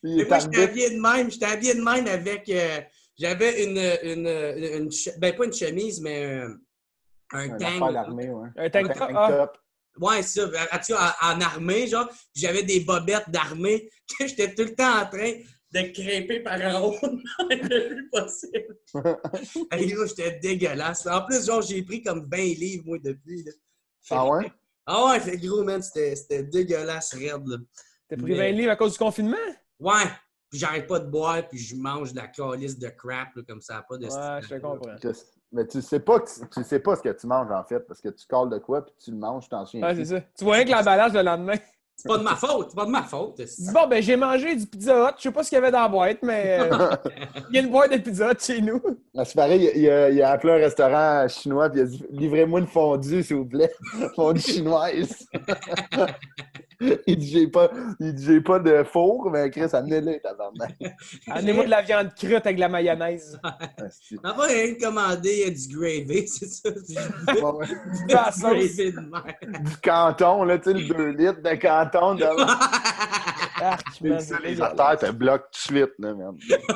E: Mais moi, j'étais habillé de même avec... j'avais pas une chemise, mais un tank.
D: Un tank top.
E: Ouais, c'est ça. En tout cas, en armée, genre, j'avais des bobettes d'armée que j'étais tout le temps en train de crêper par en haut le plus possible. Et là, j'étais dégueulasse. En plus, genre, j'ai pris comme 20 livres, moi, depuis. Là.
C: Ah ouais?
E: Ah ouais, fait gros, man, c'était dégueulasse, raide, là.
D: T'as pris 20 livres à cause du confinement?
E: Ouais. Puis j'arrête pas de boire, puis je mange de la calice de crap, là, comme ça, pas de
D: ouais, je te comprends.
C: Mais tu sais pas ce que tu manges, en fait, parce que tu cales de quoi, puis tu le manges, tu t'en souviens.
D: Ouais, c'est ça. Tu vois rien que l'emballage le lendemain.
E: C'est pas de ma faute,
D: Bon, ben, j'ai mangé du Pizza Hut. Je sais pas ce qu'il y avait dans la boîte, mais il y a une boîte de Pizza Hut chez nous.
C: C'est pareil, il a appelé un restaurant chinois, puis il a dit « Livrez-moi une fondue, s'il vous plaît. Fondue chinoise. » Il dit j'ai pas de four, mais Chris, amenez-le, tabarnak.
D: Amenez-moi de la viande crue avec de la mayonnaise.
E: On va rien commander du gravy, c'est ça?
C: Du canton, là, tu sais, le 2 litres de canton. Les artères te bloquent tout de suite, là, même.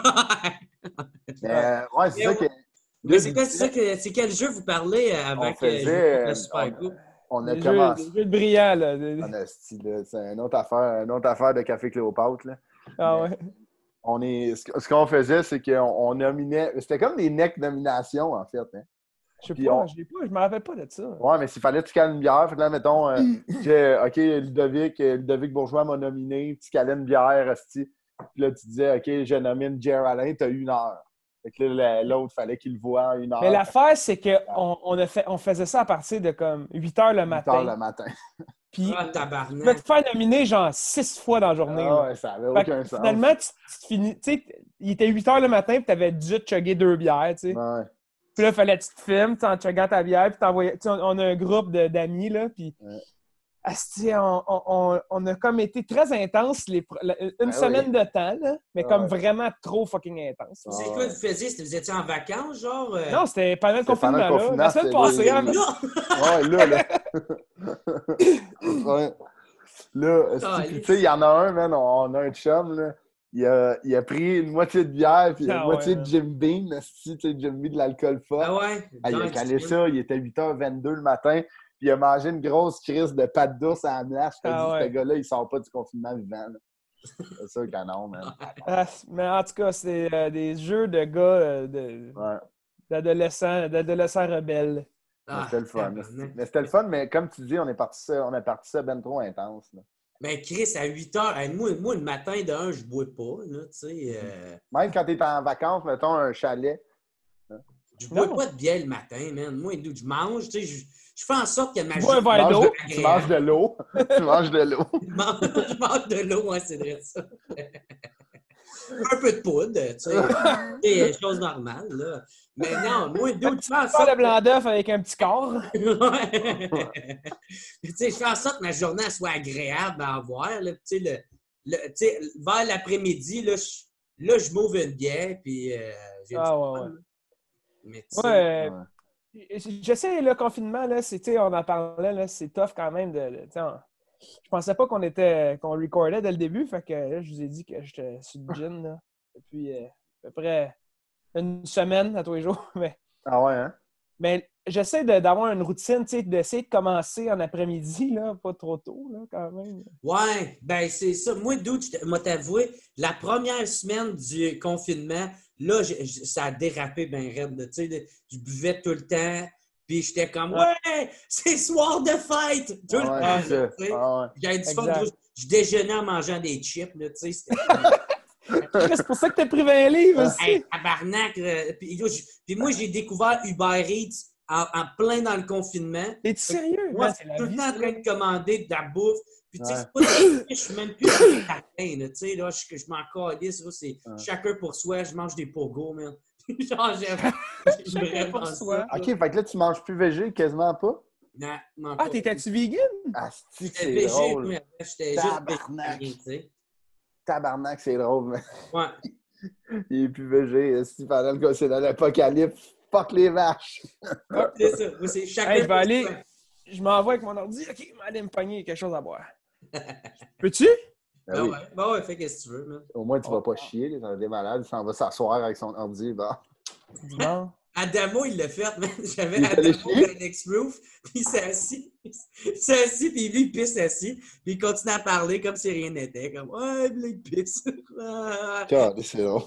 C: Ouais, c'est ça que...
E: Mais c'est quel jeu vous parlez avant que je fasse Super Coupe?
C: On a commencé.
D: Des jeux de brillant, là.
C: C'est une autre affaire de Café Cléopâtre, là.
D: Ah ouais.
C: Ce qu'on faisait, c'est qu'on nominait. C'était comme des necks nominations, en fait. Hein.
D: Je sais pas, je me rappelle pas de ça.
C: Ouais, mais s'il fallait que tu cales une bière, fait que là, mettons, OK, Ludovic Bourgeois m'a nominé, tu calais une bière, hostie. Puis là, tu disais, OK, je nomine Jer Alain, t'as 1 heure. Fait que là, l'autre, fallait qu'il le voie en 1 heure.
D: Mais l'affaire, c'est qu'on faisait ça à partir de comme 8 heures le matin.
C: 8 heures le matin.
D: Puis,
E: tabarnak.
D: tu vas te faire nominer genre 6 fois dans la journée.
C: Ah ouais, ça avait aucun sens.
D: Finalement, tu finis, tu sais, il était 8 heures le matin, puis tu avais dû te chugger 2 bières, tu sais.
C: Ouais.
D: Puis là, il fallait que tu te filmes, en chuggant ta bière, puis t'envoyais. On a un groupe d'amis, là, puis.
C: Ouais.
D: Asti, on a comme été très intense une semaine de temps, là, mais comme vraiment trop fucking intense.
E: C'est quoi vous faisiez? Vous étiez en vacances, genre?
D: Non, c'était pendant le confinement, là. La semaine passée.
C: Ouais, là, tu sais, il y en a un, man, on a un chum, là. Il a pris une moitié de bière puis une moitié de Jim Beam, tu sais, Jim Beam de l'alcool fort.
E: Ah ouais?
C: Il a calé ça, il était 8h22 le matin. Puis il a mangé une grosse crise de pâte douce à la mâche. Ce gars-là, il sort pas du confinement vivant. C'est sûr que non, man.
D: Mais en tout cas, c'est des jeux de gars d'adolescents rebelles.
C: C'était le fun. Mais c'était le fun, mais comme tu dis, on est parti ça ben trop intense. Là.
E: Ben Chris, à 8 heures, moi le matin de je bois pas, là, tu sais.
C: Même quand t'es en vacances, mettons un chalet.
E: Je bois pas de bière le matin, man. Moi, je mange, tu sais, je fais en sorte que ma
D: journée...
C: Tu manges de l'eau. Tu manges de l'eau.
E: Je mange de l'eau, ouais, c'est vrai ça. Un peu de poudre, tu sais. C'est une chose normale, là. Mais non, moi, tu fais en sorte...
D: le blanc d'œuf avec un petit corps.
E: Tu sais, je fais en sorte que ma journée soit agréable à avoir, là. Tu sais, vers l'après-midi, là, je m'ouvre une bière, puis j'ai du fun. Mais tu sais...
D: J'essaie, le confinement, là, on en parlait, là, c'est tough quand même. Je pensais pas qu'on recordait dès le début, fait que là, je vous ai dit que j'étais sur le gin là, depuis à peu près une semaine à tous les jours. Mais,
C: ah ouais, hein?
D: Mais j'essaie d'avoir une routine, d'essayer de commencer en après-midi, là, pas trop tôt, là, quand même.
E: Ouais, ben c'est ça. Moi, d'où je vais t'avouer, la première semaine du confinement, là, ça a dérapé bien raide. Tu sais, je buvais tout le temps, puis j'étais comme « Ouais, c'est soir de fête! » Tout le temps. J'avais du fun. Je déjeunais en mangeant des chips, là, tu sais.
D: C'est pour ça que t'as pris 20 livres aussi.
E: Hey, tabarnak! Puis moi, j'ai découvert Uber Eats en plein dans le confinement.
D: T'es sérieux?
E: Moi, c'est tout le temps en train de commander de la bouffe. Puis, tu sais, c'est pas je suis même plus certain, tu sais, là, je m'en calisse, là, c'est chacun pour soi, je mange des pogos, man. Genre,
D: chacun pour soi.
C: OK, fait que là, tu manges plus végé, quasiment pas?
E: Non,
D: ah, t'étais-tu vegan?
C: Ah, c'est drôle.
E: J'étais
C: Tabarnak.
E: juste végé, tu sais.
C: Tabarnak, c'est drôle, mais...
E: Ouais.
C: Il est plus végé, pendant que c'est dans l'apocalypse. Fuck les vaches!
E: C'est ça, c'est chacun
D: je m'envoie avec mon ordi, OK, je vais aller me pogner quelque chose à boire. Peux-tu?
C: Ben oui.
E: Ouais, fais qu'est-ce que tu veux, man.
C: Au moins, tu vas pas chier, là, dans des malades. Il s'en va s'asseoir avec son ordi. Bah.
D: Non.
E: Adamo, il l'a fait, man. J'avais
C: Il est allé
E: Adamo
C: chier?
E: d'Alex Roof, puis il s'est assis. Il s'est assis, puis lui, il pisse assis. Puis il continue à parler comme si rien n'était. Comme, ouais, puis là, il pisse.
C: C'est drôle.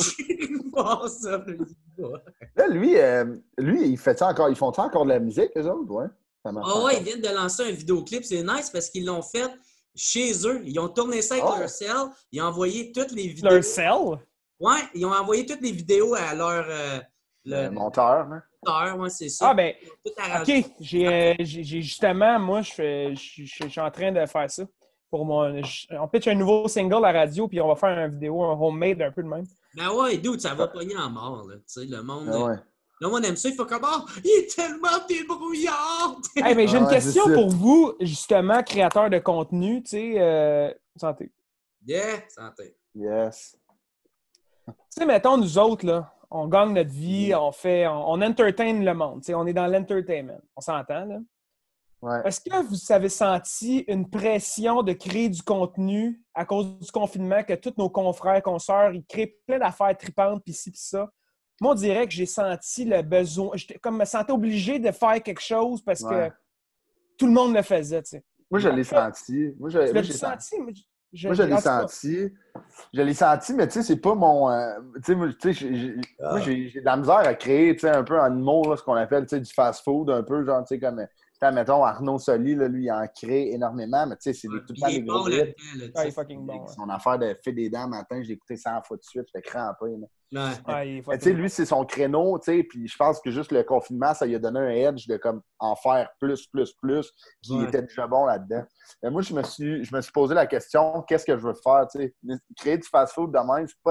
E: Bon, ça, je le dis pas.
C: Là, lui, il fait ça encore. Ils font ça encore de la musique, eux autres, ouais? Ça marche
E: Ah
C: encore.
E: ouais, ils viennent de lancer un vidéoclip. C'est nice parce qu'ils l'ont fait chez eux. Ils ont tourné ça avec leur cell. Ils ont envoyé toutes les vidéos.
D: Leur cell?
E: Ouais, ils ont envoyé toutes les vidéos à leur...
C: Le monteur, hein?
E: monteur, ouais, c'est ça.
D: Ah, ben,
E: Tout arrangé.
D: OK. J'ai justement, moi, je suis en train de faire ça. On pitch un nouveau single à la radio, puis on va faire une vidéo, un homemade, un peu de même.
E: Ben ouais, dude, ça va pogner en mort, là. Tu sais, le monde...
C: Ah ouais.
E: Le monde aime ça, il faut comme « Oh, il est tellement débrouillard! »
D: Hey, mais j'ai une
C: Ouais,
D: question
C: c'est ça.
D: pour vous, justement, créateur de contenu, tu sais, santé.
E: Yeah, santé.
C: Yes.
D: Tu sais, mettons, nous autres, là, on gagne notre vie, on entertain le monde, tu sais, on est dans l'entertainment. On s'entend, là?
C: Ouais.
D: Est-ce que vous avez senti une pression de créer du contenu à cause du confinement, que tous nos confrères, consoeurs, ils créent plein d'affaires tripantes, pis ci, pis ça? Moi, on dirait que j'ai senti le besoin. Je me sentais obligé de faire quelque chose parce que tout le monde le faisait, tu sais.
C: Moi, je l'ai senti. Moi,
D: Tu l'as senti?
C: Moi, je l'ai senti. Je l'ai senti, mais tu sais, c'est pas mon... moi, j'ai de la misère à créer, tu sais, un peu en humour, là, ce qu'on appelle, tu sais, du fast-food, un peu, genre, tu sais, comme... mettons, Arnaud Soli, là, lui, il en crée énormément, mais tu sais, c'est tout le temps
E: Il est
C: des gros
E: bon
C: hits.
E: là-dedans, là, tu
D: Ah, il
E: sais.
D: est fucking bon. Ouais.
C: Son affaire de fait des dents le matin, je l'ai écouté 100 fois de suite, j'étais crampé. Là.
E: Ouais.
D: Ah, il est
C: Mais
D: fucking
C: tu sais,
D: bon.
C: lui, c'est son créneau, tu sais, puis je pense que juste le confinement, ça lui a donné un edge de comme en faire plus, qui
E: Ouais.
C: était déjà bon là-dedans. Mais moi, je me suis posé la question, qu'est-ce que je veux faire, tu sais? Créer du fast-food de même, c'est pas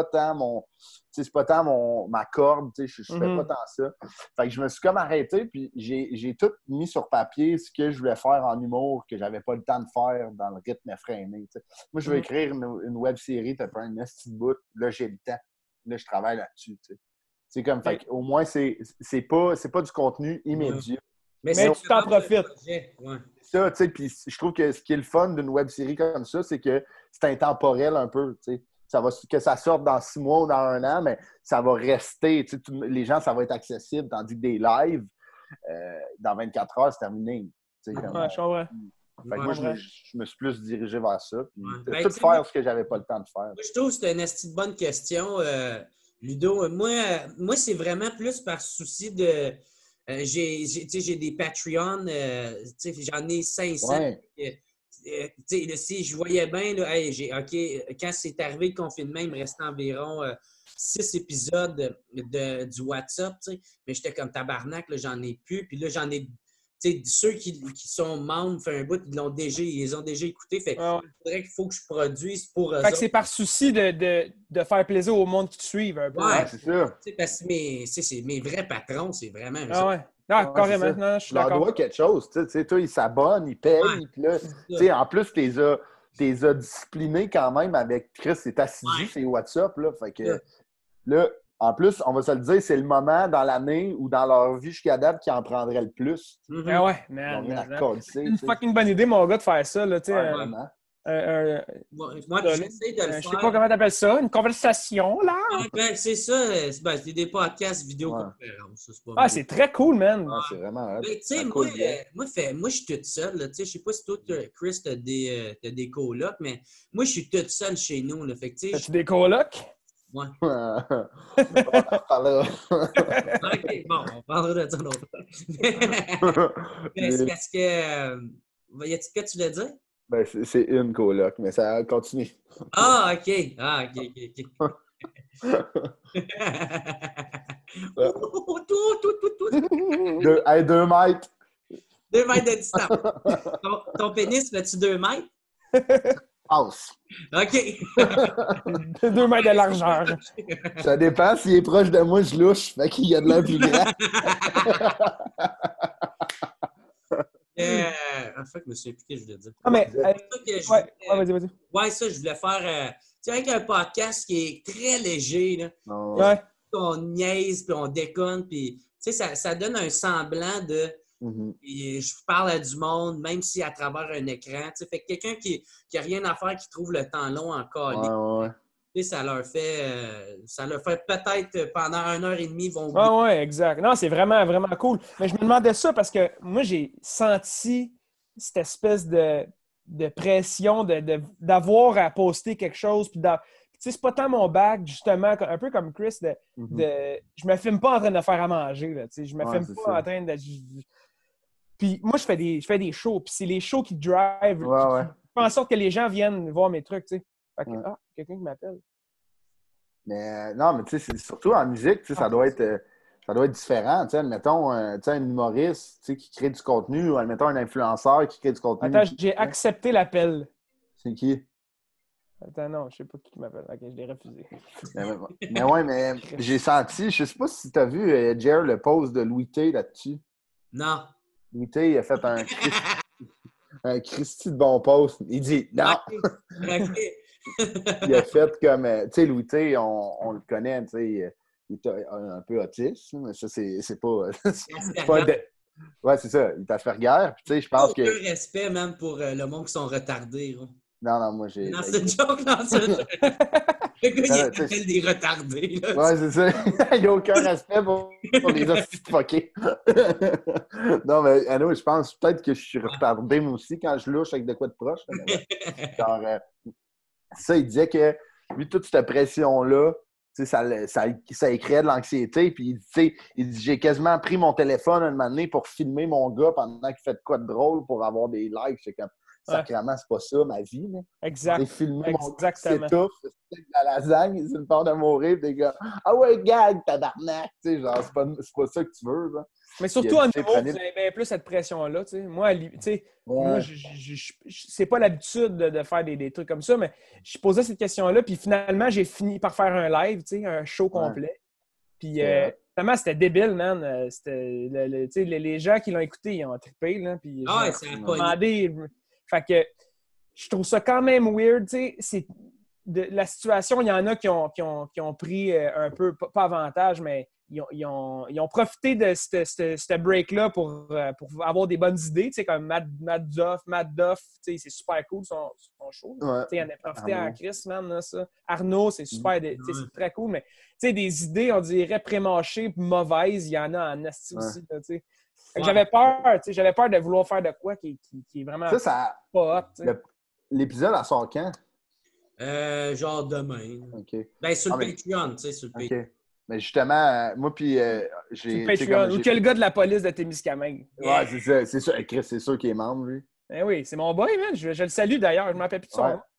C: tant ma corde, tu sais, je fais pas tant ça. Fait que je me suis comme arrêté, puis j'ai tout mis sur papier ce que je voulais faire en humour, que j'avais pas le temps de faire dans le rythme effréné, tu sais. Moi, je veux écrire une web-série, t'as pas un esti de bout, là, j'ai le temps. Là, je travaille là-dessus, tu sais. C'est comme, fait au moins, c'est pas du contenu immédiat.
E: Mais
D: tu t'en profites.
E: Ouais.
C: C'est ça, tu sais, puis je trouve que ce qui est le fun d'une web-série comme ça, c'est que c'est intemporel un peu, tu sais. Que ça sorte dans 6 mois ou dans 1 an, mais ça va rester, tu sais, les gens, ça va être accessible, tandis que des lives, dans 24 heures, c'est terminé. Tu sais, comme,
D: Ouais, je comprends.
C: fait que moi, je me suis plus dirigé vers ça. Puis
E: Ben,
C: tout faire ce que j'avais pas le temps de faire.
E: Moi, je trouve que c'est une esti de bonne question, Ludo. Moi, c'est vraiment plus par souci de... j'ai des Patreons, j'en ai 500.
C: Ouais.
E: Si je voyais bien, là, hey, quand c'est arrivé le confinement, il me restait environ 6 épisodes du WhatsApp, mais j'étais comme tabarnak, là, j'en ai plus. Puis là, j'en ai... ceux qui sont membres, fait un bout, ils les ont déjà écoutés. Fait faudrait qu'il faut que je produise pour eux.
D: Fait que c'est par souci de faire plaisir au monde qui te suivent un peu.
C: Ouais, c'est ça.
E: Parce que mes vrais patrons, c'est vraiment...
D: Ah ouais. Non, carrément. Non, je suis
C: leur
D: d'accord.
C: doit quelque chose. Tu sais, toi, ils s'abonnent, ils payent. Puis là, tu sais, en plus, t'es disciplinés quand même avec Chris, c'est assidu, c'est WhatsApp. Là, fait que là, en plus, on va se le dire, c'est le moment dans l'année ou dans leur vie jusqu'à date qui en prendrait le plus.
D: Ah ouais, man.
C: C'est
D: une fucking bonne idée, mon gars, de faire ça. Là,
C: vraiment.
E: Moi, j'essaie de le faire.
D: Je sais pas comment t'appelles ça, une conversation, là.
E: Ben, c'est ça. C'est des podcasts vidéoconférences.
D: C'est très cool, man.
C: C'est vraiment...
E: Tu sais, moi, je suis toute seule. Je sais pas si toi, Chris, t'as des colocs, mais moi, je suis toute seule chez nous. Là, fait que,
D: as-tu des colocs?
E: Ouais.
C: On parlera.
E: OK, bon, on parlera de ça l'autre fois. C'est parce que... y a-t-il que tu voulais dire?
C: Ben, c'est une coloc, mais ça continue.
E: Ah, OK. OK.
C: Hey, 2 mètres.
E: 2 mètres de distance. Ton pénis, fais-tu 2 mètres?
C: Passe.
E: OK.
D: 2 mètres de largeur.
C: Ça dépend. S'il est proche de moi, je louche. Fait qu'il y a de l'air plus grand.
E: Enfin, je me suis impliqué, je voulais dire.
D: Ah, mais...
E: vas-y.
D: Ouais,
E: ça, je voulais faire... tu sais, avec un podcast qui est très léger, là.
D: Ouais.
E: On niaise, puis on déconne, puis... Tu sais, ça donne un semblant de... Et je parle à du monde, même si à travers un écran. Tu sais, fait que quelqu'un qui a rien à faire, qui trouve le temps long encore, ça leur fait peut-être pendant 1h30, ils vont oublier.
D: Oui, exact. Non, c'est vraiment, vraiment cool. Mais je me demandais ça parce que moi, j'ai senti cette espèce de pression d'avoir à poster quelque chose. Puis c'est pas tant mon bac, justement, un peu comme Chris, je me filme pas en train de faire à manger. Là, je me filme pas en train de... Puis moi, je fais des shows. Puis c'est les shows qui drive. Qui font en sorte que les gens viennent voir mes trucs. Fait que, quelqu'un qui m'appelle.
C: Mais non, mais tu sais, c'est surtout en musique, tu sais, ça doit être différent. Tu sais, admettons, un humoriste, tu sais, qui crée du contenu, ou admettons un influenceur qui crée du contenu.
D: Attends, j'ai accepté l'appel.
C: C'est qui?
D: Attends, non, je sais pas qui m'appelle. OK, je l'ai refusé.
C: Mais ouais, mais j'ai senti, je sais pas si tu as vu, Jer, le post de Louis T là-dessus.
E: Non.
C: Louis T, il a fait un Christy de bon post. Il dit non.
E: Okay.
C: Il a fait comme, tu sais, Louis T, on le connaît, tu sais, il est un peu autiste, mais ça, c'est pas... Ouais, c'est ça, il est Asperger, puis tu sais, je pense que...
E: Aucun respect, même, pour le monde qui sont retardés. Hein.
C: Non, moi, j'ai...
E: Non, c'est une joke, non, c'est une joke. Le gars, il appelle des retardés. Là,
C: ouais, c'est ça. Il n'y a aucun respect pour les hosties de fuckés. Non, mais Anno, je pense peut-être que je suis retardé, moi aussi, quand je louche avec de quoi de proche. Genre, ça, il disait que, lui, toute cette pression-là, ça créait de l'anxiété. Puis, il dit, j'ai quasiment pris mon téléphone un moment donné pour filmer mon gars pendant qu'il fait de quoi de drôle pour avoir des likes. C'est comme, sacrément, c'est pas ça, ma vie. Là.
D: Exact.
C: Filmer mon gars qui s'étouffe, c'est de la lasagne, c'est le peur de mourir. Des gars, ah ouais, gag, tabarnak. Genre, c'est pas ça que tu veux. Là.
D: Mais surtout en niveau, vous avez bien plus cette pression-là. T'sais. Moi, moi c'est pas l'habitude de faire des trucs comme ça, mais je posais cette question-là, puis finalement, j'ai fini par faire un live, un show complet. Puis finalement, c'était débile, man. Les gens qui l'ont écouté, ils ont trippé. Là, puis
E: c'est
D: demandé. Fait que je trouve ça quand même weird. C'est la situation, il y en a qui ont pris un peu, pas avantage, mais ils ont profité de ce break-là pour avoir des bonnes idées, comme Matt Duff, c'est super cool son show. Il en a profité en Chris, man, là, ça. Arnaud, c'est super, c'est très cool, mais des idées, on dirait, pré-mâchées, mauvaises, il y en a en asti aussi. J'avais peur de vouloir faire de quoi qui est vraiment pas hot.
C: L'épisode, elle sort quand?
E: Genre demain.
C: Okay.
E: Ben, sur le Patreon, tu sais, sur le Patreon.
C: Mais justement, moi, puis j'ai...
D: Patreon, ou quel gars de la police de Témiscamingue.
C: Ouais, c'est ça. Chris, c'est sûr qu'il est membre, lui.
D: Ben oui, c'est mon boy, man. Je le salue, d'ailleurs. Je ne m'en rappelle plus de son nom.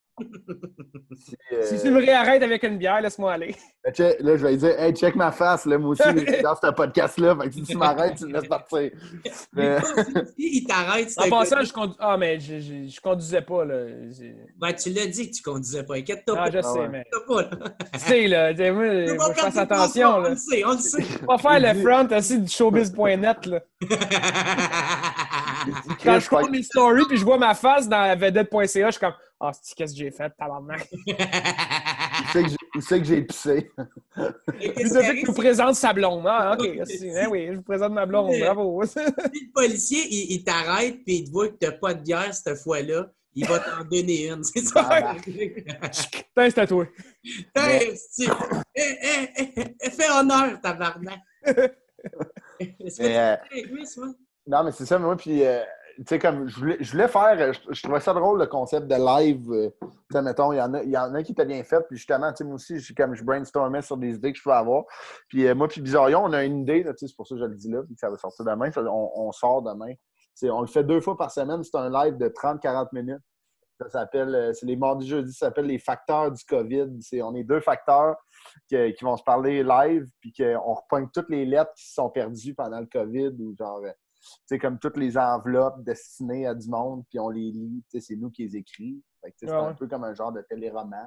D: Si tu me réarrêtes avec une bière, laisse-moi aller.
C: Là, je vais lui dire, hey, check ma face, là, moi aussi, dans ce podcast-là. Fait que si tu m'arrêtes, tu me laisses partir.
E: Il t'arrête.
D: En passant, je conduisais pas, là.
E: Ben, tu l'as dit que tu conduisais pas. Inquiète-toi pas.
D: Je sais, mais.
E: Tu
D: sais, là, moi, faut que je fasse attention, là.
E: On le sait.
D: Pas faire le front aussi du showbiz.net, là. Quand je compte mes stories puis je vois ma face dans vedette.ca, je suis comme qu'est-ce que j'ai fait, tabarnak?
C: Où c'est que j'ai pissé?
D: Il nous présente sa blonde. Ah, OK. Oui, je vous présente ma blonde. Bravo.
E: Si le policier, il t'arrête puis il te voit que t'as pas de bière cette fois-là, il va t'en donner une. C'est ça?
D: Putain, c'est à toi.
E: Fais honneur, tabarnak.
C: Non, mais c'est ça, moi, puis, tu sais, comme, je voulais faire, je trouvais ça drôle, le concept de live, tu sais, mettons, il y en a qui étaient bien fait, puis justement, tu sais, moi aussi, je brainstormais sur des idées que je pouvais avoir, puis moi, puis Bizarrion, on a une idée, tu sais, c'est pour ça que je le dis là, puis ça va sortir demain, on sort demain, on le fait 2 fois par semaine, c'est un live de 30-40 minutes, ça s'appelle, c'est les mardis jeudis, ça s'appelle les facteurs du COVID, on est 2 facteurs qui vont se parler live, puis qu'on repogne toutes les lettres qui se sont perdues pendant le COVID, ou genre... tu sais, comme toutes les enveloppes destinées à du monde, puis on les lit, tu sais, c'est nous qui les écrivons. C'est un peu comme un genre de téléroman.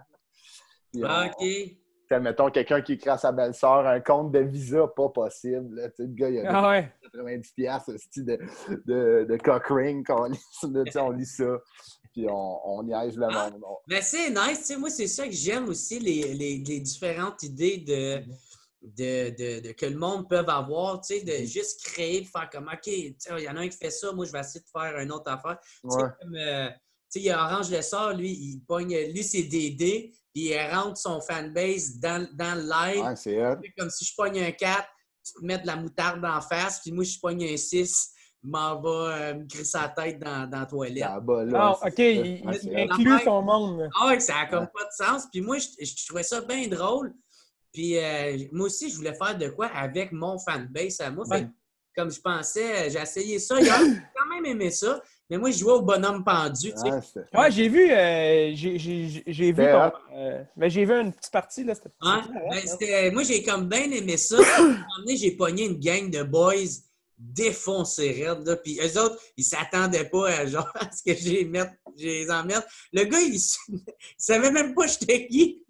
E: OK.
C: Mettons, quelqu'un qui écrit à sa belle-sœur un compte de visa pas possible. Là, le gars, il a 90$ de cock ring, on lit ça, puis on niaise le monde.
E: Mais c'est nice, tu sais, moi, c'est ça que j'aime aussi, les différentes idées que le monde peut avoir, tu sais, de juste créer, de faire comme, OK, il y en a un qui fait ça, moi, je vais essayer de faire une autre affaire.
C: Ouais.
E: Comme, tu sais, il y a Orange Le Sort, lui, il pogne, lui, c'est DD, puis il rentre son fanbase dans le live.
C: Ouais, c'est hot.
E: Comme si je pogne un 4, tu te mets de la moutarde en face, puis moi, je pogne un 6, m'en va me crisser la tête dans la toilette.
C: Ah, bah, là,
D: OK, il inclut son monde.
E: Ah ouais, ça n'a comme pas de sens. Puis moi, je trouvais ça bien drôle. Puis moi aussi, je voulais faire de quoi avec mon fanbase à moi. Fait que, comme je pensais, j'ai essayé ça. J'ai quand même aimé ça. Mais moi, je jouais au bonhomme pendu. Tu sais.
D: Ouais, j'ai vu. J'ai vu. Mais j'ai vu une petite partie. Là,
E: moi, j'ai comme bien aimé ça. À un moment donné, j'ai pogné une gang de boys défoncés raides. Là. Puis eux autres, ils s'attendaient pas à, genre, à ce que je les emmerde. Le gars, il savait même pas j'étais qui.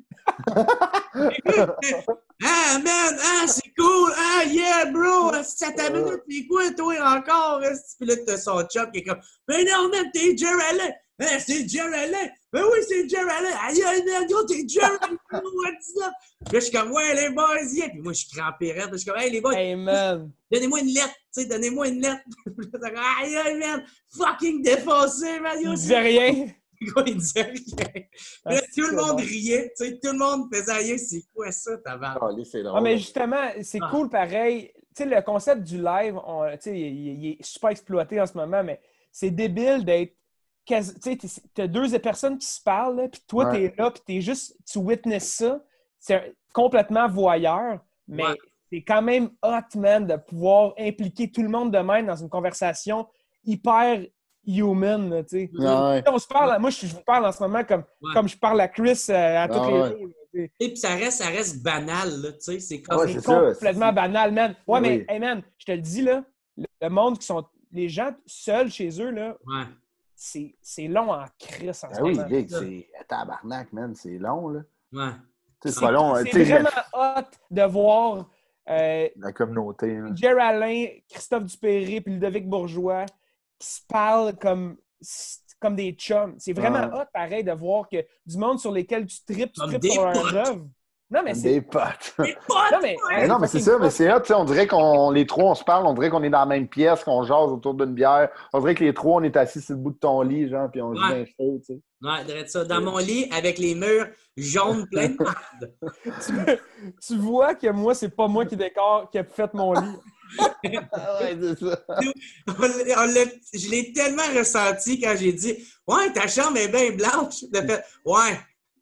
E: Ah, man! Ah, c'est cool! Ah, yeah, bro! Ça t'a minute, c'est quoi, toi, encore? Puis là, t'as son chum qui est comme, mais non, man, t'es Jerry Allen! Ah, c'est Jerry Allen! Ben oui, c'est Jerry Allen! Aïe, man, gros, t'es Jerry Allen! What's up? Puis là, je suis comme, ouais, les boys, yeah! Puis moi, je suis crampé, puis je suis comme, hey, les boys!
D: Hey, man!
E: Donnez-moi une lettre! Tu sais, donnez-moi une lettre! Aïe, man! Fucking défoncé, man!
D: Il disait rien!
E: Il disait rien. Là, tout le monde riait. Tu sais, tout le monde faisait aïe, c'est quoi ça, tabarnak?
D: Ah, mais justement, c'est cool pareil. Tu sais, le concept du live, il est super exploité en ce moment, mais c'est débile d'être. Tu sais, t'as deux personnes qui se parlent, puis toi, t'es là, puis t'es juste. Tu witnesses ça. C'est complètement voyeur, mais c'est quand même hot, man, de pouvoir impliquer tout le monde de même dans une conversation hyper human, tu sais. On se parle, moi, je vous parle en ce moment comme je parle à Chris à tous les jours.
E: Et puis ça reste banal, là, tu sais. C'est comme
D: complètement banal, man. Ouais, mais, hey, man, je te le dis, là, le monde qui sont... Les gens seuls chez eux, là, c'est long en crise en ce moment.
C: Oui, c'est tabarnak, man, c'est long, là.
E: Ouais.
C: C'est pas long.
D: C'est vraiment hot de voir...
C: la communauté.
D: Jerry Alain, Christophe Dupéré puis Ludovic Bourgeois qui se parlent comme des chums. C'est vraiment hot, pareil, de voir que du monde sur lesquels tu tripes sur leur œuvre. Non, mais c'est...
C: Des potes.
E: Des potes!
C: Non, mais c'est ça, mais c'est hot. On dirait qu'on les trois, on se parle, on dirait qu'on est dans la même pièce, qu'on jase autour d'une bière. On dirait que les trois, on est assis sur le bout de ton lit, genre, puis on joue d'un feu, tu sais.
E: Ouais, dirais ça. Dans mon lit, avec les murs jaunes pleins de merde.
D: Tu vois que moi, c'est pas moi qui décore, qui a fait mon lit.
C: Ouais, c'est ça.
E: Je l'ai tellement ressenti quand j'ai dit « Ouais, ta chambre est bien blanche. » De fait « Ouais. »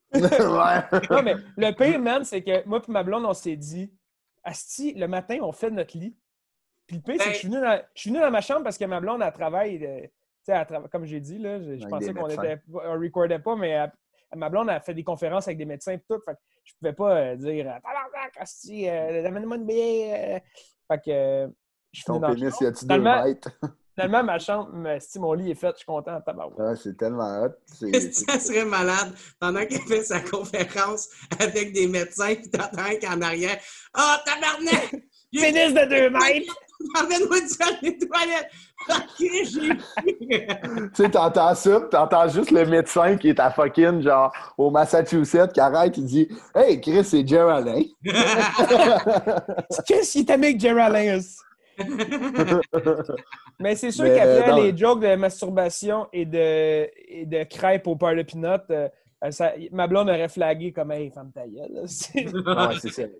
D: Non, mais le pire, man, c'est que moi et ma blonde, on s'est dit asti, le matin, on fait notre lit. Puis le pire, c'est que je suis venu dans ma chambre parce que ma blonde, elle travaille, comme j'ai dit, là, je pensais qu'on recordait pas, mais ma blonde a fait des conférences avec des médecins et tout. Fait que je pouvais pas dire « Tabarnak, asti, amène-moi une bille. » Fait que je suis
C: ton
D: venu
C: pénis, y a-tu 2 mètres?
D: Finalement, ma chambre, si mon lit est fait, je suis content en tabarouette.
C: Ouais, c'est tellement hot.
E: Ça serait malade pendant qu'elle fait sa conférence avec des médecins puis t'entends qu'en arrière « Ah, oh, tabarnak!
D: Pénis de 2 mètres!
E: Emmène-moi du sang des toilettes! Ok, j'ai
C: Tu sais, t'entends ça, pis t'entends juste le médecin qui est à fucking, genre, au Massachusetts, qui arrête, il dit « Hey, Chris, c'est Jerry Alain! »
D: Qu'est-ce qu'il t'aime avec Jerry Alain? Mais c'est sûr qu'après les jokes de masturbation et de crêpes au beurre de peanut, ma blonde aurait flagué comme « Hey, femme ta gueule! »
C: Ouais, c'est ça.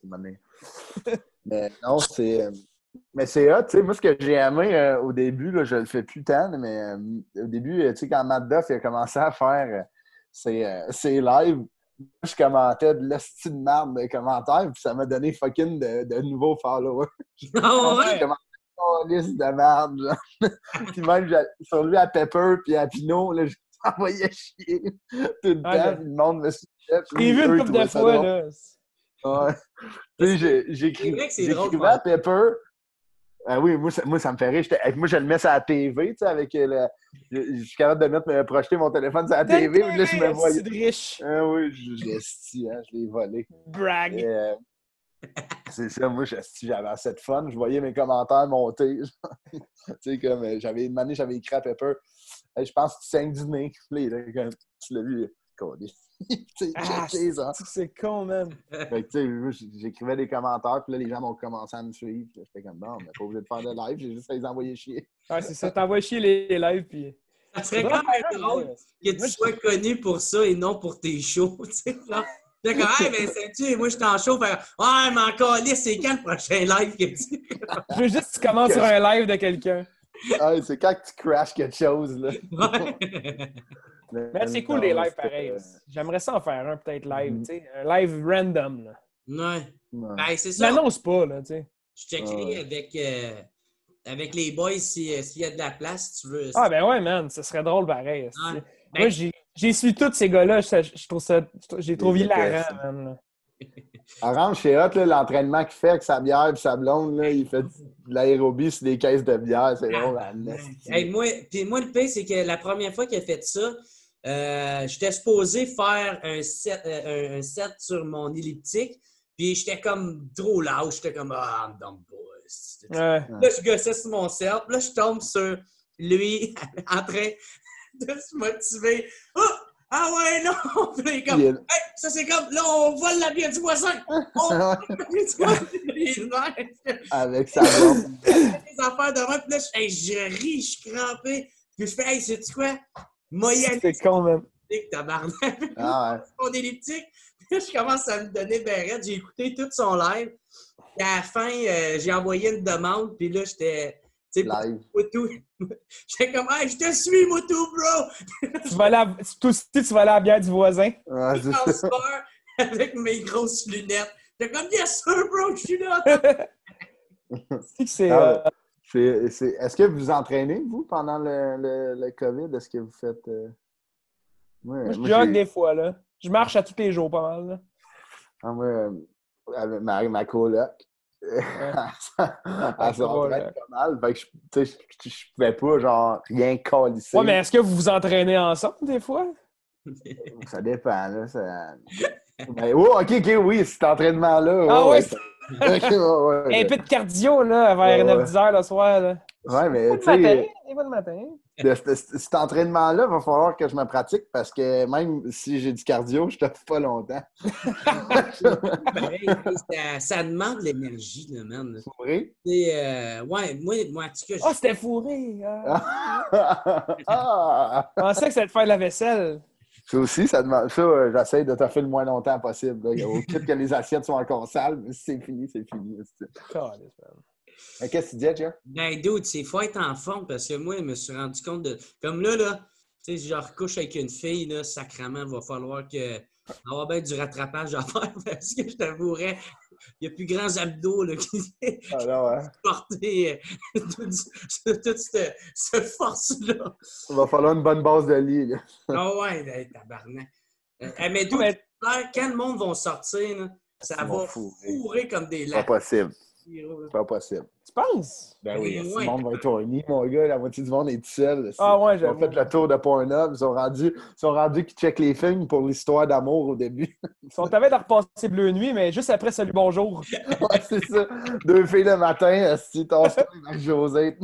C: Mais non, c'est... Mais c'est hot, tu sais, moi, ce que j'ai aimé au début, là, je le fais plus tant, mais au début, tu sais, quand Matt Duff a commencé à faire ses lives, je commentais de l'hostie de merde de commentaires, puis ça m'a donné fucking de nouveaux followers.
E: Oh, ouais.
C: Je commençais une liste de merde, genre. Puis même, sur lui à Pepper puis à Pinot, là, je m'envoyais chier tout le temps, puis le monde me suivait.
D: J'ai vu une couple de fois, là.
C: Ouais. Tu sais, j'écrivais à Pepper. Ah oui, moi, ça me fait rire. Moi, je le mets sur la TV, tu sais, avec je suis capable de projeter mon téléphone sur la TV. Là, je me voyais.
D: C'est riche.
C: Ah oui, je l'ai volé.
D: Brag.
C: C'est ça, moi, j'avais assez de fun. Je voyais mes commentaires monter. Tu sais, comme, une année, j'avais écrit à Pepper. Je pense que tu saignes du nez. Là, tu l'as vu, checké ça.
D: C'est con, man.
C: Fait que, tu sais, j'écrivais des commentaires, puis là, les gens m'ont commencé à me suivre. J'étais comme, bon, on n'est pas obligé de faire de live, j'ai juste à les envoyer chier.
D: Ouais, c'est ça. T'envoies chier les lives, puis...
E: Ça serait quand même drôle que tu sois connu pour ça et non pour tes shows, tu sais, genre. T'es comme, hey, ben, sais-tu, moi, je suis en show, fait ouais, mais encore là, c'est quand le prochain live que tu.
D: Je veux juste que tu commences sur un live de quelqu'un.
C: Ouais, c'est quand tu crashes quelque chose, là.
E: Ouais.
D: Mais c'est cool, les lives, pareil. J'aimerais ça en faire un, peut-être live, tu sais. Un live random, là.
E: Ouais.
C: Ouais.
E: Ben, c'est ça.
D: M'annonce pas, là, tu sais.
E: Je checkerai avec les boys s'il y a de la place, si tu veux.
D: Ah, ben ouais, man, ça serait drôle, pareil.
E: Ouais.
D: Moi, j'ai su tous ces gars-là. Je trouve ça... J'ai trouvé
C: Les
D: hilarant,
C: déteste.
D: man. Là.
C: Orange, c'est hot, là, l'entraînement qu'il fait avec sa bière et sa blonde, là, il fait de l'aérobie sur des caisses de bière. C'est drôle, la
E: Hey, moi, le pire, c'est que la première fois qu'il a fait ça, j'étais supposé faire un set sur mon elliptique, puis j'étais comme trop lâche. J'étais comme, ah, I'm done, boys.
D: Ouais.
E: Là, je gossais sur mon set, puis là, je tombe sur lui en train de se motiver. Oh! Ah ouais, non! Puis là, il est comme, hey, ça c'est comme, là, on vole la bière du voisin! On vole la bière du voisin!
C: Avec sa blonde.
E: Des affaires de même, puis là, je ris, je suis crampé. Puis je fais, hey, sais-tu quoi? Moyen
D: C'est con, man.
E: tabarnak.
C: Ah
E: Mon elliptique. Puis là, je commence à me donner ben j'ai écouté tout son live. Puis à la fin, j'ai envoyé une demande, puis là, j'étais. Tu sais,
C: Live.
E: Moto. J'étais comme, hey, je te suis, Moto, bro!
D: Tu vas aller toi aussi, tu vas aller à la bière du voisin.
C: Ouais,
E: Dans le sport avec mes grosses lunettes. J'étais comme, yes, sir, bro, je suis là!
D: C'est...
C: Est-ce que vous entraînez, vous, pendant le COVID? Est-ce que vous faites...
D: Moi, je jogue des fois, là. Je marche à tous les jours, pas mal, là.
C: Ah, moi, avec ma coloc, elle s'entraîne pas mal. Fait que je pouvais pas, genre, rien calisser.
D: Ouais, mais est-ce que vous vous entraînez ensemble, des fois?
C: Ça dépend, là. Mais, oh, OK, oui, cet entraînement-là.
D: Ah ouais,
C: ouais.
D: un peu de cardio, là, vers 9-10 heures le soir, là.
C: Ouais, mais
D: Des
C: tu
D: fois
C: sais...
D: le matin.
C: Cet entraînement-là, il va falloir que je me pratique parce que même si j'ai du cardio, je ne te pas longtemps.
E: Ça demande de l'énergie, là, man.
C: C'est vrai?
E: Ouais, moi, en tout cas...
D: Oh, c'était fourré!
C: Ah!
D: Je pensais que ça allait te faire la vaisselle.
C: Ça aussi, ça demande. Ça, j'essaie de te faire le moins longtemps possible. Là. Au quitte que les assiettes sont encore sales, mais si c'est fini, c'est fini. Mais qu'est-ce que tu disais, Jeff?
E: Ben, dude, il faut être en forme parce que moi, je me suis rendu compte de. Comme là, tu sais, si je recouche avec une fille, là, sacrément, il va falloir avoir bien du rattrapage à faire parce que je t'avouerais, il y a plus grands abdos là, qui porter toute cette force-là.
C: Il va falloir une bonne base de lit. Là.
E: Ah ouais, tabarnak. Mais dude, quand le monde va sortir, là, ça va fourrer comme des lacs.
C: Pas possible. Pas possible.
D: Tu penses?
C: Ben oui, tout le monde va être horny, mon gars. La moitié du monde est tout seul.
D: Ah ouais,
C: j'avoue. Ils ont fait le tour de Pornhub. Ils sont rendus qu'ils checkent les films pour l'histoire d'amour au début.
D: Ils sont à de repasser Bleu Nuit, mais juste après Salut Bonjour.
C: Ouais, c'est ça. 2 filles le matin, si t'en avec Josette.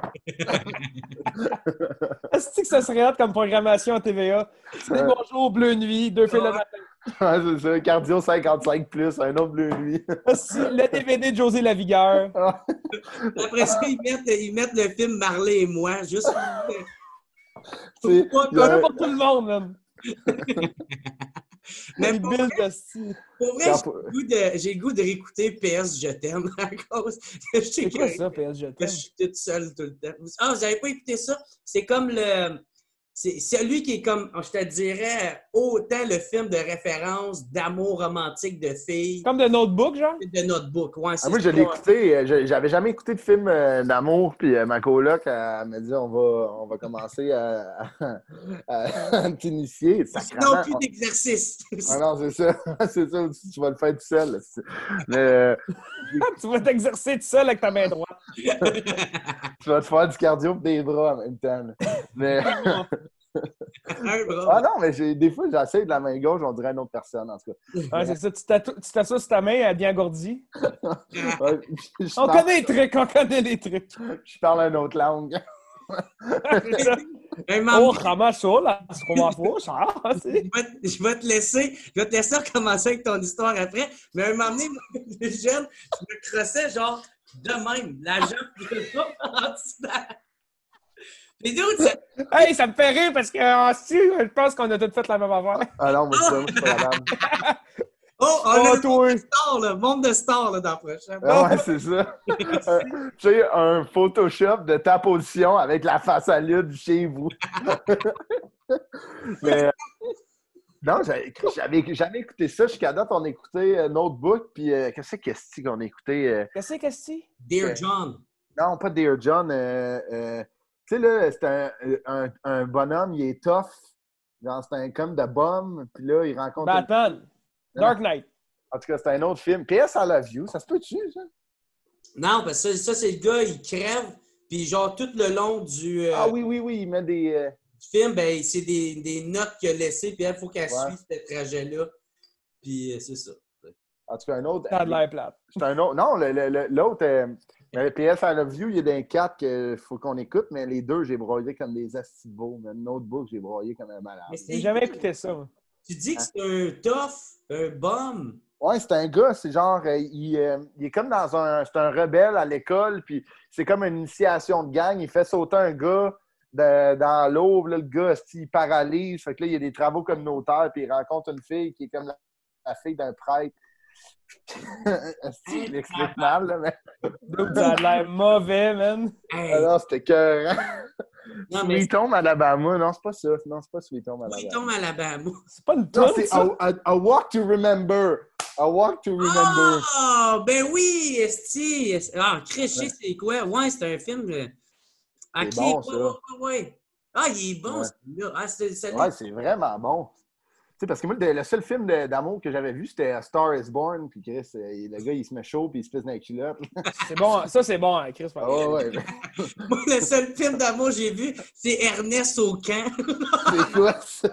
D: Est-ce que ça serait hâte comme programmation à TVA? Salut Bonjour, Bleu Nuit, 2 filles le matin.
C: Ouais, c'est ça. Cardio 55 plus, un autre Bleu Nuit.
D: Le DVD de José Lavigueur.
E: Après ça, ils mettent le film Marley et moi, juste
D: pour tout le monde, même.
E: Même pour vrai, j'ai le goût de réécouter PS Je t'aime à cause.
D: C'est quoi ça, PS Je t'aime?
E: Je suis toute seule tout le temps. Ah, vous n'avez pas écouté ça? C'est comme c'est celui qui est comme, je te dirais, autant le film de référence d'amour romantique de filles.
D: Comme de Notebook, genre?
E: De Notebook, ouais.
C: Moi, je l'ai écouté. J'avais jamais écouté de film d'amour, puis ma coloc, elle m'a dit on va commencer à t'initier.
E: Non, plus d'exercice.
C: Non, c'est ça. C'est ça, tu vas le faire tout seul. Mais,
D: tu vas t'exercer tout seul avec ta main droite.
C: Tu vas te faire du cardio et des bras en même temps. Mais...
E: Ah
C: non, mais des fois, j'essaie de la main gauche, on dirait une autre personne, en tout cas.
D: Ouais, c'est ça. Tu t'assois sur ta main, elle bien engourdie.
C: Ouais,
D: on connaît les trucs.
C: Je parle une autre langue.
D: Oh, comment ça, là? Comment ça?
E: Je vais te laisser recommencer avec ton histoire après. Mais un moment donné, plus jeune, je me crossais genre de même. La jambe qui fait pas en dessous. Les deux, ça...
D: Hey, ça me fait rire parce que je pense qu'on a tous fait la même affaire.
C: Ah non, moi, je suis pas capable.
E: Oh, on a le monde de stars là, dans le prochain.
C: Ah ouais, c'est ça. Tu sais, un Photoshop de ta position avec la face à l'huile chez vous. Mais non, j'avais jamais écouté ça. Jusqu'à date, on écoutait Notebook, puis qu'est-ce qu'on a écouté?
D: Qu'est-ce que c'est?
E: Dear John.
C: Non, pas Dear John. Tu sais, là, c'est un bonhomme, il est tough. Genre, c'est un comme de bum, puis là, il rencontre...
D: Batman. Dark Knight.
C: En tout cas, c'est un autre film. PS I Love You, ça se peut-tu, ça?
E: Non, parce que ça c'est le gars, il crève, puis genre tout le long du...
C: Ah oui, il met des...
E: Du film, ben c'est des notes qu'il a laissées, puis il faut qu'elle suive ce trajet-là. Puis c'est ça.
C: En tout cas, un autre...
D: Ça a de l'air plate.
C: C'est un autre... Non, l'autre... PS I Love You, il y a des 4 qu'il faut qu'on écoute, mais les deux, j'ai broyé comme des astivaux. Mais Notebook, j'ai broyé comme un malade.
D: J'ai jamais écouté ça, moi.
E: Tu dis que c'est un tough, un bum.
C: Ouais, c'est un gars, c'est genre, il est comme dans c'est un rebelle à l'école, puis c'est comme une initiation de gang. Il fait sauter un gars dans l'eau, là, le gars, il paralyse. Fait que là, il y a des travaux communautaires, puis il rencontre une fille qui est comme la fille d'un prêtre. Il explique mal, là, mais...
D: Donc, ça a l'air mauvais, man.
E: Hey.
C: Alors, c'était écœurant.
E: Non, mais
C: Sweet Home Alabama. Non, c'est pas ça. Non, c'est pas Sweet Home Alabama.
E: Sweet Home Alabama.
D: C'est pas une
C: Non,
D: tonne,
C: c'est
D: ça?
C: A Walk to Remember. A Walk to Remember.
E: Ah, ben oui, esti. Ah, Chris, je sais c'est quoi. Ouais, c'est un film.
C: C'est bon, ça.
E: Ouais. Ah, il est bon, celui-là. Ah,
C: Ouais, c'est vraiment bon. Tu sais, parce que moi, le seul film d'amour que j'avais vu, c'était A Star is Born. Puis Chris, le gars, il se met chaud puis il se pisse dans les culottes.
D: C'est bon, ça c'est bon, hein, Chris.
C: Ouais.
E: Moi, le seul film d'amour que j'ai vu, c'est Ernest au camp.
C: C'est quoi ça?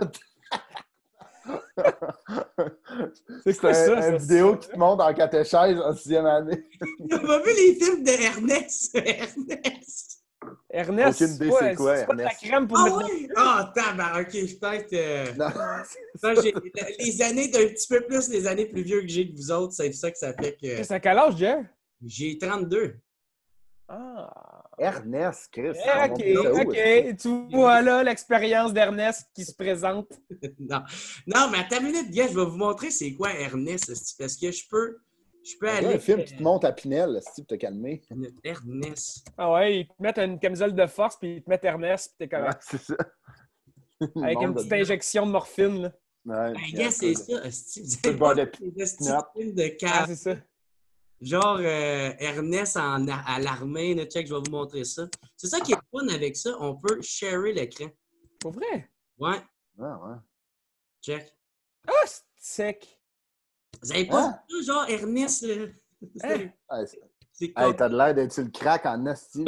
D: C'est quoi ça?
C: Une vidéo qui te montre en catéchèse en 6e année.
E: T'as pas vu les films de Ernest?
D: Ernest,
C: aucune idée c'est quoi,
D: c'est pas de la
C: Ernest.
D: crème pour
E: Ah
D: mettre...
E: oui? Ah, tabarnak, ok, je peut-être...
C: Non.
E: Les années d'un petit peu plus, les années plus vieux que j'ai que vous autres, c'est ça que ça fait que...
D: C'est à quel âge, Jer?
E: J'ai 32.
D: Ah.
C: Ernest, Chris.
D: OK. Tu vois là l'expérience d'Ernest qui se présente.
E: Non, mais à ta minute, gars, je vais vous montrer c'est quoi Ernest, parce que je peux aller...
C: un film qui te monte à Pinel, si tu te calmer.
E: Ernest.
D: Ah ouais, ils te mettent une camisole de force puis ils te mettent Ernest puis t'es correct.
C: C'est ça.
D: Avec une petite injection de morphine, là.
C: Ouais,
E: gars, c'est ça. Vous
C: le bord de
E: films de
D: Ah, c'est ça.
E: Genre Ernest à l'armée, là, check, je vais vous montrer ça. C'est ça qui est fun avec ça, on peut sharer l'écran.
D: Pour vrai?
E: Ouais,
C: Ah, ouais.
E: check.
D: Ah, c'est sec.
E: Vous avez pas vu ça, genre Ernest? C'est
C: Hey, t'as de l'air d'être sur le crack en asti.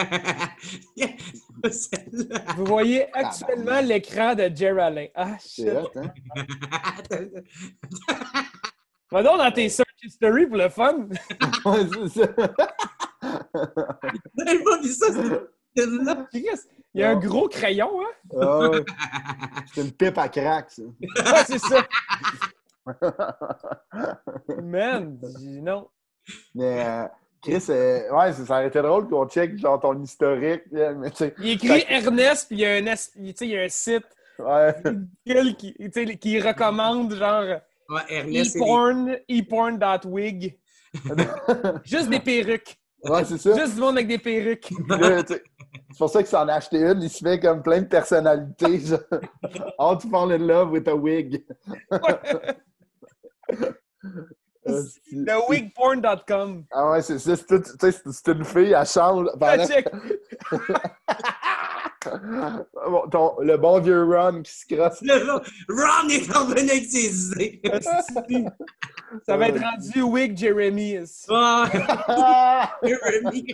D: Vous voyez actuellement l'écran de Geraldine. Ah, shit.
C: C'est hot, hein?
D: Va donc dans tes search history pour le fun.
C: Ouais, c'est ça.
E: Vous avez pas vu ça? Là?
D: Il y a un gros crayon, hein?
C: Ah, ouais. C'est une pipe à crack, ça.
D: Ah, c'est ça. Man, non.
C: Mais, Chris, ouais, ça aurait été drôle qu'on check genre ton historique. Mais,
D: il écrit Ernest, puis il y a un site qui recommande genre eporn.wig. Juste des perruques.
C: Ouais, c'est ça.
D: Juste du monde avec des perruques.
C: C'est pour ça qu'il s'en a acheté une. Il se fait comme plein de personnalités. Genre, how to fall in love with a wig.
D: TheWigPorn.com.
C: Ah ouais, c'est ça. C'est une fille, elle change.
D: Check.
C: Le bon vieux Ron qui se crosse.
E: Ron est revenu avec ses idées.
D: Ça va être rendu Wig Jeremy.
E: Jeremy.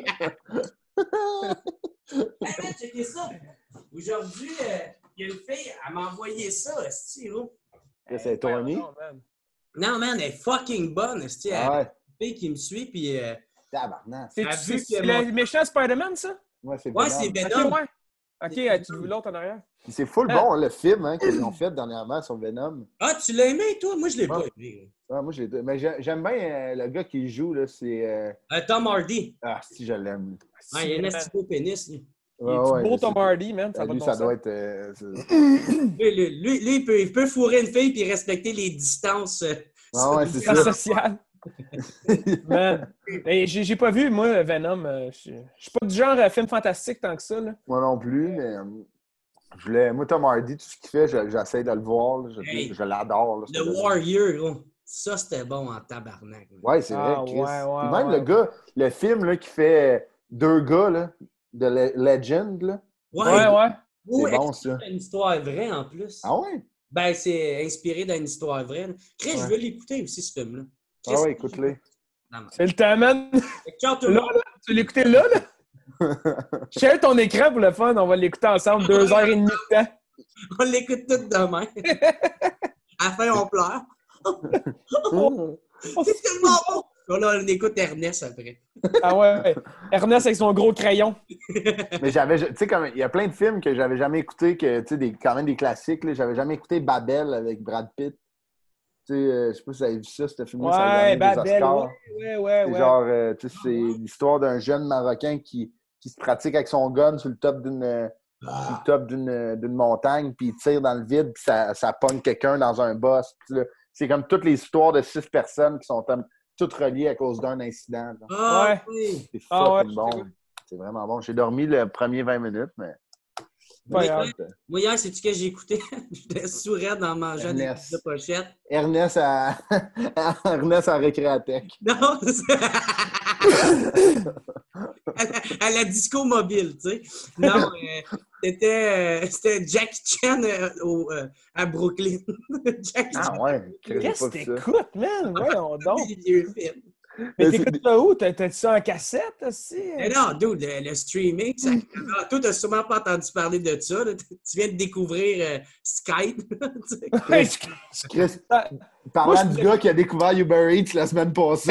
E: Checkez ça. Aujourd'hui, il y a une fille, elle m'a envoyé ça, Stiro.
C: C'est Tony?
E: Non, man, elle est fucking bonne, elle est une fille qui me suit, puis...
C: Tabarnak.
D: C'est le méchant Spider-Man, ça?
C: Ouais, c'est
E: Venom.
D: OK, tu veux l'autre en arrière?
C: C'est full bon, le film qu'ils ont fait dernièrement sur Venom.
E: Ah, tu l'as aimé, toi? Moi, je l'ai pas aimé.
C: Ah, moi, mais j'aime bien le gars qui joue, là, c'est...
E: Tom Hardy.
C: Ah, si, je l'aime.
E: Ah, il y a un esti beau pénis, lui.
D: Il est beau, Tom Hardy, man. Ça,
C: lui,
D: va
C: ça doit être...
E: Lui, il peut fourrer une fille et respecter les distances
C: c'est ça.
D: Sociales. Man. J'ai pas vu, moi, Venom. Je suis pas du genre film fantastique tant que ça. Là.
C: Moi non plus, mais moi, Tom Hardy, tout ce qu'il fait, j'essaie de le voir. Là, je l'adore. Là,
E: The Warrior, gros. Ça, c'était bon en tabarnak.
C: Ouais, c'est vrai, Chris.
D: Ouais,
C: même le gars, le film là, qui fait deux gars, là, de Legend, là.
D: Ouais.
C: C'est bon, ça.
E: C'est une histoire vraie, en plus.
C: Ah ouais?
E: Ben, c'est inspiré d'une histoire vraie. Chris, je veux l'écouter aussi, ce film-là.
C: Ah ouais, écoute-le.
D: C'est le temps, man.
E: Ciao, tout le monde.
D: Là, tu veux l'écouter là? Share ton écran pour le fun. On va l'écouter ensemble 2h30 de temps.
E: On l'écoute tout demain. À la fin, on pleure. C'est tellement bon! Là, on écoute Ernest après.
D: Ah ouais. Ernest avec son gros crayon.
C: Mais tu sais, comme il y a plein de films que j'avais jamais écoutés, que tu sais, quand même des classiques. Là, j'avais jamais écouté Babel avec Brad Pitt. Tu sais, je sais pas si vous avez vu ça, ce film-là.
D: Ouais, Babel. Ouais.
C: Genre, tu sais, c'est l'histoire d'un jeune Marocain qui se pratique avec son gun sur le top d'une montagne, puis il tire dans le vide, puis ça pogne quelqu'un dans un boss. C'est comme toutes les histoires de 6 personnes qui sont toutes reliées à cause d'un incident.
E: Ah,
D: ouais.
C: C'est fucking bon. C'est vraiment bon. J'ai dormi le premier 20 minutes, mais...
E: Moi, hier, sais-tu que j'ai écouté? J'étais sourd en mangeant des de pochette.
C: Ernest à Récréatech.
E: Non, à la disco mobile, tu sais. Non, c'était Jackie Chan à Brooklyn.
C: Ah ouais?
D: Qu'est-ce que t'écoutes, man? Voyons donc.
E: Des vieux films.
D: Mais t'écoutes ça où? T'as-tu ça en cassette aussi?
E: Mais non, dude, le streaming, ça... toi, t'as sûrement pas entendu parler de ça. Là. Tu viens de découvrir Skype.
C: Chris, parlant du gars qui a découvert Uber Eats la semaine passée.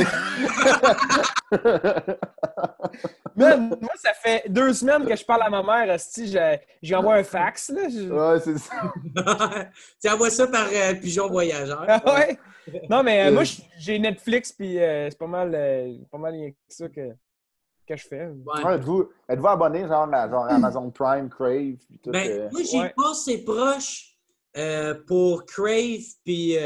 D: Man, moi, ça fait 2 semaines que je parle à ma mère. J'ai envoyé un fax. Là.
C: Ouais, c'est ça.
E: Tu envoies ça par pigeon voyageur.
D: Ouais. Non, mais moi, j'ai Netflix, puis c'est pas mal rien que ça que je fais.
C: Ouais. Êtes-vous abonné, genre Amazon Prime, Crave? Puis tout,
E: moi, j'ai passé proche pour Crave, puis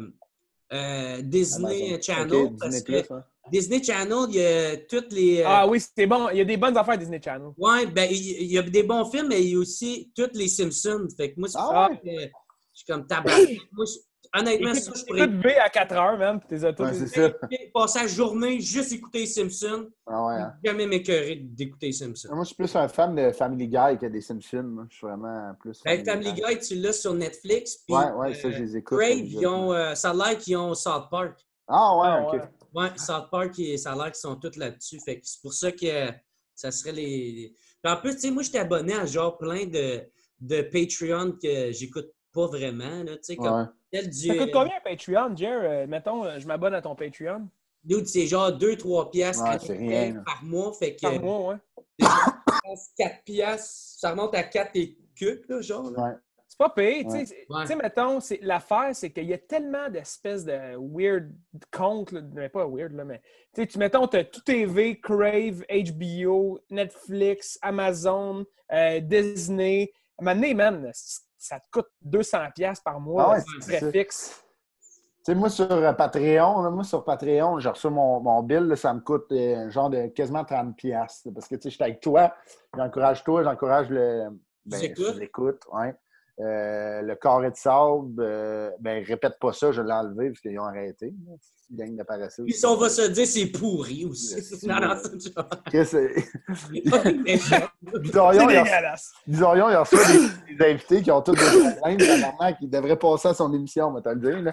E: Disney Channel.
C: Okay,
E: parce
C: Disney+,
E: que Disney Channel, il y a toutes les...
D: Ah oui, c'était bon. Il y a des bonnes affaires Disney Channel.
E: Ouais, ben il y a des bons films, mais il y a aussi toutes les Simpsons. Fait que moi, c'est je suis comme tabac. Moi, honnêtement, ça, je pourrais...
D: B à 4 heures, même. T'es à tout.
C: Ouais, c'est ça.
E: Passer la journée juste écouter les Simpsons.
C: Ah ouais. Hein.
E: Jamais m'écœurer d'écouter les Simpsons.
C: Moi, je suis plus un fan de Family Guy que des Simpsons. Moi. Je suis vraiment plus
E: Family Guy, tu l'as sur Netflix. Puis,
C: ouais, ça, je les écoute.
E: Crave, ça a l'air qu'ils ont South Park.
C: Ah ouais, OK.
E: Ouais, South Park, ça a l'air qu'ils sont tous là-dessus. Fait que c'est pour ça que ça serait les... Puis en plus, tu sais, moi, j'étais abonné à genre plein de Patreon que j'écoute pas vraiment. Là, tu sais, comme tel du...
D: Ça coûte combien un Patreon, Jer? Mettons, je m'abonne à ton Patreon.
E: Dude, c'est genre 2-3 piastres par mois. Fait que,
D: par mois, ouais.
E: 4 piastres, ça remonte à 4 et quelques, là, genre. Là.
C: Ouais.
D: C'est pas payé. Tu sais, mettons, l'affaire, c'est qu'il y a tellement d'espèces de weird comptes, mais pas weird, là, mais tu mettons, t'as tout TV, Crave, HBO, Netflix, Amazon, Disney. À un moment donné, man, ça te coûte 200$ par mois. C'est très fixe.
C: Tu sais, moi, sur Patreon, j'ai reçu mon bill, là, ça me coûte genre de quasiment 30$. Parce que, tu sais, je suis avec toi, j'encourage l'écoute, ouais. Le carré de sable, répète pas ça, je l'ai enlevé parce qu'ils ont arrêté. Gang de paresseux.
E: Puis si on va se dire, c'est pourri aussi.
C: Bizarrion, il a reçu des invités qui ont tous des problèmes, qui devraient passer à son émission, on va te le dire.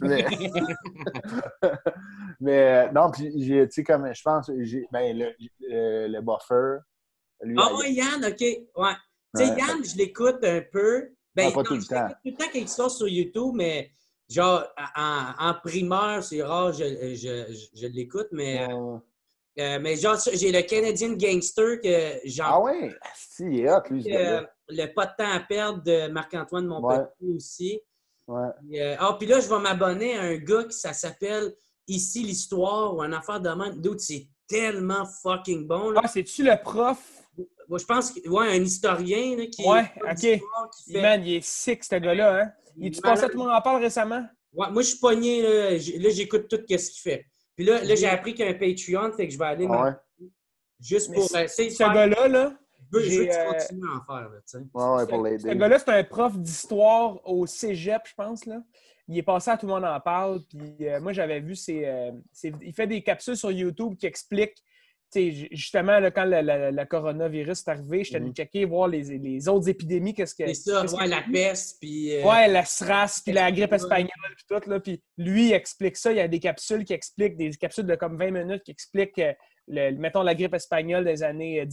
C: Mais non, puis tu sais, comme je pense, le buffer. Lui,
E: Yann, OK. Ouais. Tu sais, Yann, je l'écoute un peu.
C: Pas tout le temps.
E: Je l'écoute tout le temps quand il sort sur YouTube, mais genre, en primeur, c'est rare, je l'écoute, mais genre, j'ai le Canadian Gangster que genre...
C: Ah ouais? Si, il est hot, lui.
E: Le Pas de temps à perdre de Marc-Antoine Montpetit aussi.
C: Ouais.
E: Puis là, je vais m'abonner à un gars qui ça s'appelle Ici l'Histoire ou un affaire de même. Dude, c'est tellement fucking bon. Là.
D: Ah, c'est-tu le prof?
E: Moi, je pense que un historien là, qui
D: Ouais,
E: est
D: OK.
E: qui fait...
D: Man, il est sick, ce gars-là. Hein? Tu pensais que tout le monde en parle récemment?
E: Ouais, moi, je suis pogné. Là, j'écoute tout ce qu'il fait. Puis là, j'ai appris qu'il y a un Patreon, fait que je vais aller juste pour essayer de
D: ce gars-là, là,
E: je veux que tu continues à en faire. Là,
C: pour l'aider.
D: Ce gars-là, c'est un prof d'histoire au cégep, je pense. Là. Il est passé à Tout le monde en parle. Puis moi, j'avais vu il fait des capsules sur YouTube qui expliquent, justement, là, quand le coronavirus est arrivé, j'étais allé checker, voir les autres épidémies.
E: C'est ça, la peste. Puis,
D: la SRAS, puis la grippe espagnole, puis tout. Là, puis lui, il explique ça. Il y a des capsules qui expliquent, des capsules de comme 20 minutes qui expliquent, mettons, la grippe espagnole des années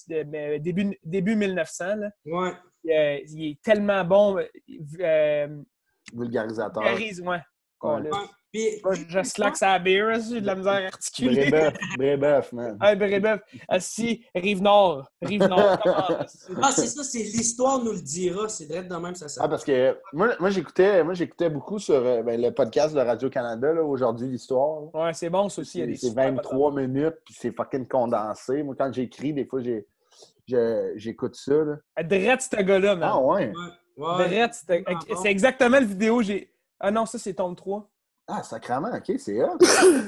D: début 1900. Là.
E: Ouais.
D: Il est tellement bon.
C: Vulgarisateur.
D: Vulgarise, ouais.
E: Puis,
D: je slack sa beer, j'ai de la misère à articuler.
C: Brébeuf, man.
D: Brébeuf. Assis, Rive-Nord.
E: c'est ça, c'est l'histoire nous le dira. C'est direct de même, ça s'appelle.
C: Parce que moi j'écoutais beaucoup sur le podcast de Radio-Canada, là, Aujourd'hui, l'histoire. Là.
D: Ouais, c'est bon, ça aussi.
C: C'est 23 minutes, puis c'est fucking condensé. Moi, quand j'écris, des fois, j'écoute ça. Là.
D: Drette, ce gars-là, man.
C: Ah ouais?
D: Drette, c'est exactement le vidéo. Ah non, ça, c'est tome 3.
C: Ah, sacrément, OK, c'est eux.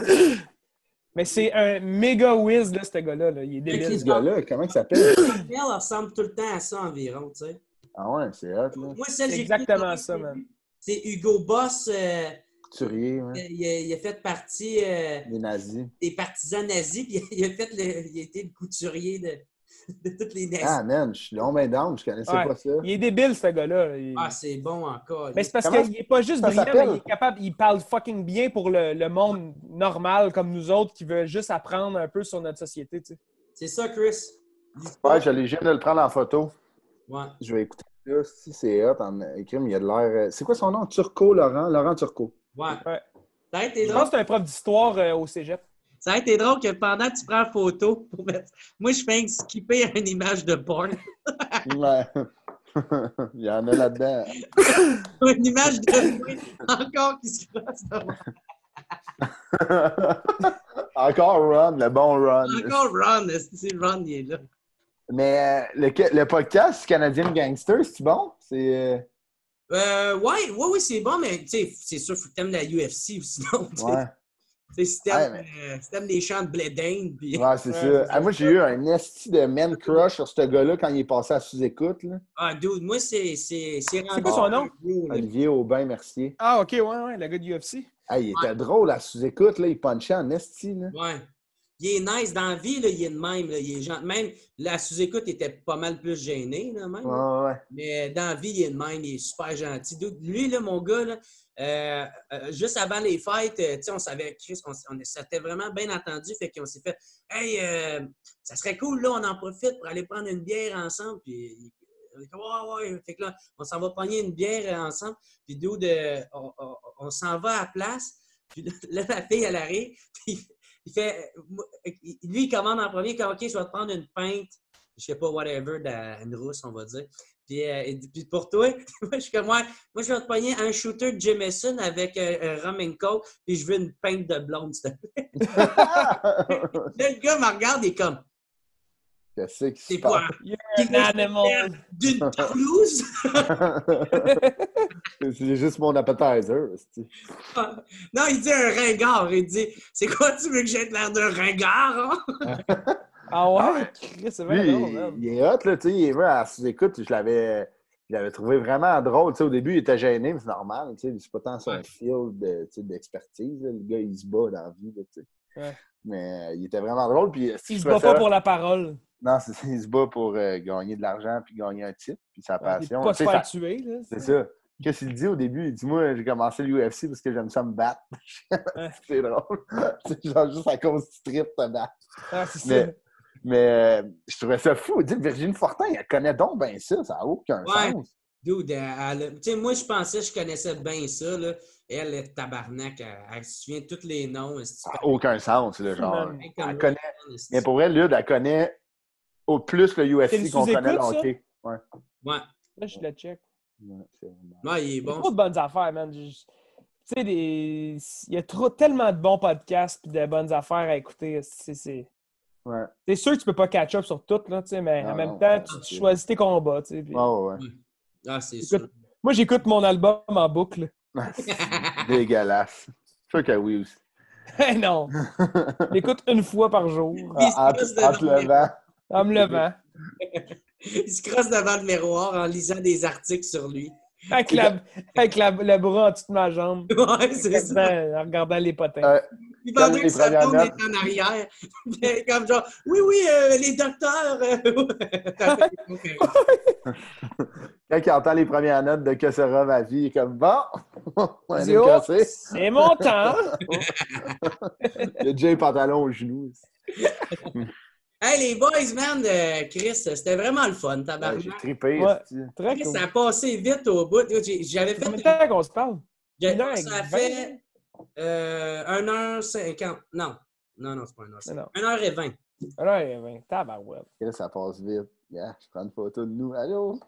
D: Mais c'est un méga whiz, là, ce gars-là. Là. Il est débile.
C: Qui, ce gars-là? Comment il s'appelle?
E: Elle ressemble tout le temps à ça environ, tu sais.
C: Ah ouais, c'est hot, là.
E: Moi,
D: c'est exactement ça, man.
E: C'est Hugo Boss.
C: Couturier, ouais.
E: Il a fait partie...
C: des nazis.
E: Des partisans nazis, puis il a été le couturier de toutes les nazis.
C: Ah, man, je suis long ben down, je connaissais pas ça.
D: Il est débile, ce gars-là.
E: Ah, c'est bon encore.
D: Mais c'est parce qu'il n'est pas juste brillant, mais il est capable, il parle fucking bien pour le monde normal, comme nous autres, qui veut juste apprendre un peu sur notre société, tu sais.
E: C'est ça, Chris.
C: Ouais, je viens de le prendre en photo.
E: Ouais.
C: Je vais écouter ça. Si c'est hot, en écrit, il y a de l'air... C'est quoi son nom? Laurent Turcot.
E: Ouais.
D: Je pense que c'est un prof d'histoire au cégep.
E: Ça a été drôle que pendant que tu prends la photo pour mettre... Moi, je fais skipper une image de porn.
C: Ouais. Il y en a là-dedans.
E: Une image de encore qui se passe devant.
C: Encore Ron, le bon Ron.
E: Encore Ron, c'est Ron, il est là.
C: Mais le podcast Canadian Gangster, c'est bon? C'est...
E: Oui, c'est bon, mais c'est sûr, faut que t'aimes la UFC ou sinon.
C: Ouais.
E: Si t'aimes les chants de Bledane. Puis...
C: Ouais, c'est ça. Moi, j'ai eu un esti de man crush sur ce gars-là quand il est passé à sous-écoute. Là.
E: Ah, dude, moi, c'est
D: quoi son nom?
C: Olivier Aubin-Mercier.
D: Ah, OK, ouais, le gars du UFC.
C: Ah, il était drôle à sous-écoute, là. Il punchait en esti, là.
E: Ouais. Il est nice. Dans la vie, là, il est de même. Là. Il est même la sous-écoute était pas mal plus gêné, là, même.
C: Ouais.
E: Mais dans la vie, il est de même. Il est super gentil. Lui, là, mon gars, là, juste avant les fêtes, on savait, Chris, on s'était vraiment bien entendu. Fait qu'on s'est fait, hey, ça serait cool, là, on en profite pour aller prendre une bière ensemble. Puis, ouais. Fait que là, on s'en va prendre une bière ensemble. Puis, on s'en va à la place. Puis là, la fille, elle arrive. Puis, lui, il commande en premier, comme, OK, je vais te prendre une pinte, je sais pas, whatever, une rousse, on va dire. Puis pour toi, moi, je suis comme, moi, je vais te pogner un shooter de Jameson avec un rum and coke, puis je veux une pinte de blonde, s'il te plaît. Le gars me regarde et comme,
C: c'est quoi?
D: You're an animal.
E: D'une pelouse?
C: C'est juste mon appetizer.
E: Non, il dit un ringard. Il dit, c'est quoi, tu veux que j'aie l'air d'un ringard? Hein?
D: Ah ouais? C'est vrai,
C: il est hot, là, tu sais, il est à sous-écoute. Je l'avais trouvé vraiment drôle. Tu sais, au début, il était gêné, mais c'est normal. Tu sais, c'est pas tant son field d'expertise. Le gars, il se bat dans la vie. Là, tu sais. Ouais. Mais il était vraiment drôle. Puis,
D: il se bat pas pour la parole.
C: Non, il se bat pour gagner de l'argent puis gagner un titre. Puis sa passion.
D: Pas se faire tuer. Là,
C: c'est ça. Qu'est-ce qu'il dit au début? Il dit, moi, j'ai commencé l'UFC parce que j'aime ça me battre. C'est drôle. C'est genre juste à cause du trip te battre.
D: Ah, c'est ça.
C: Mais je trouvais ça fou. Dites, Virginie Fortin, elle connaît donc bien ça. Ça n'a aucun sens.
E: Dude, tu sais, moi, je pensais que je connaissais bien ça. Là. Elle est tabarnak. Elle se souvient de tous les noms.
C: Ça n'a aucun sens, là, genre. Elle connaît... Mais pour elle, elle connaît au plus le UFC qu'on connaît le hockey. Ouais.
E: Ouais.
D: Là, je le check.
C: Ouais, c'est vraiment...
E: Ouais, il est
D: Il y a
E: bon.
D: trop de bonnes affaires, man. Tu sais, il y a tellement de bons podcasts et de bonnes affaires à écouter.
C: Ouais.
D: C'est sûr que tu peux pas catch up sur tout, là, tu sais, mais en même temps, tu choisis tes combats. Tu sais, puis...
C: Ouais.
E: Ah, c'est sûr.
D: Moi, j'écoute mon album en boucle.
C: Dégueulasse. Je suis sûr que oui aussi.
D: Non. J'écoute une fois par jour.
C: Entre le vent.
D: En me levant.
E: Il se crosse devant le miroir en lisant des articles sur lui.
D: Avec le bras en dessous de ma jambe.
E: Ouais, c'est ça.
D: En regardant les potins.
E: Puis pendant
C: les
E: que sa
C: premières
E: blonde
C: notes.
E: est en arrière, comme genre, oui, les docteurs.
C: Quand il entend les premières notes de Que sera ma vie, il est comme bon, on va aller me
D: Oh,
C: casser.
D: c'est mon temps!
C: Il a déjà les pantalons aux genoux.
E: Hey, les boys, man, Chris, c'était vraiment le fun,
C: Ouais,
E: tabarnak.
C: j'ai trippé.
D: Ouais.
C: esti.
D: Très
E: Chris,
D: cool.
E: ça a passé vite au bout. J'avais fait.
D: Combien de temps qu'on se parle?
E: Ça a fait 1h50. Non, c'est pas 1h50.
D: Non.
E: 1h20.
D: Ouais, tabarouette.
C: Chris, ça passe vite. Yeah, je prends une photo de nous. Allô?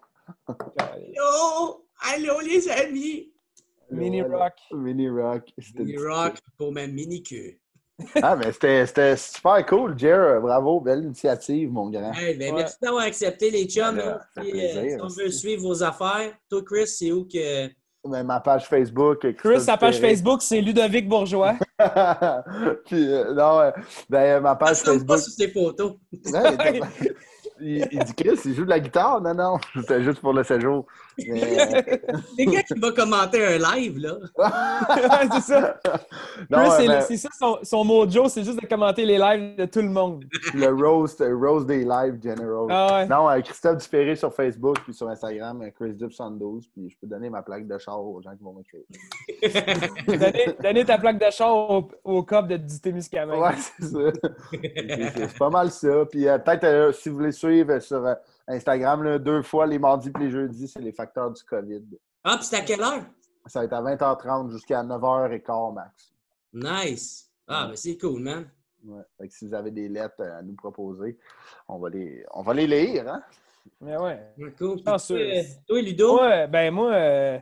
E: Allô, les amis!
D: Mini
C: Allô?
D: Rock.
C: Mini Rock. C'était
E: Mini Rock pour ma mini-queue.
C: Ah, mais c'était super cool, Jer. Bravo, belle initiative, mon grand.
E: Hey, ben,
D: Ouais.
E: merci d'avoir accepté, les chums.
C: Ben là,
E: Hein.
C: ça fait
E: Puis,
C: plaisir,
E: si on
C: aussi.
E: veut suivre vos affaires, toi, Chris, c'est où que.
C: Ben, ma page Facebook.
D: Chris, sa page
C: Dupéré.
D: Facebook, c'est Ludovic Bourgeois.
C: Puis, non, ma
E: Ça
C: page
E: se trompe pas
C: Facebook.
E: sur ses photos.
C: Ouais, il dit Chris, il joue de la guitare. Non, c'était juste pour le séjour. Mais,
E: C'est quand qui va commenter un live, là?
D: Ouais, c'est ça.
C: non,
D: Chris,
C: mais
D: c'est ça son mojo, c'est juste de commenter les lives de tout le monde.
C: le Rose des Live General.
D: Ah ouais.
C: Non, Christophe Dupéré sur Facebook puis sur Instagram, Chris Dup 112, puis je peux donner ma plaque de char aux gens qui vont m'écrire.
D: Donner ta plaque de char au cop de du Témiscamingue.
C: Ouais, c'est ça. Puis, c'est pas mal ça. Puis peut-être, si vous voulez suivre sur Instagram, là, 2 fois les mardis et les jeudis, c'est les facteurs du COVID.
E: Ah, puis c'est à quelle heure?
C: Ça va être à 20h30 jusqu'à 9h15 max.
E: Nice. Ah, ben c'est cool, man.
C: Ouais. Fait que si vous avez des lettres à nous proposer, on va les lire, hein?
D: Mais ouais.
E: Ouais, cool. Puis
D: Ah, sûr.
E: toi, Ludo?
D: Ouais, ben moi,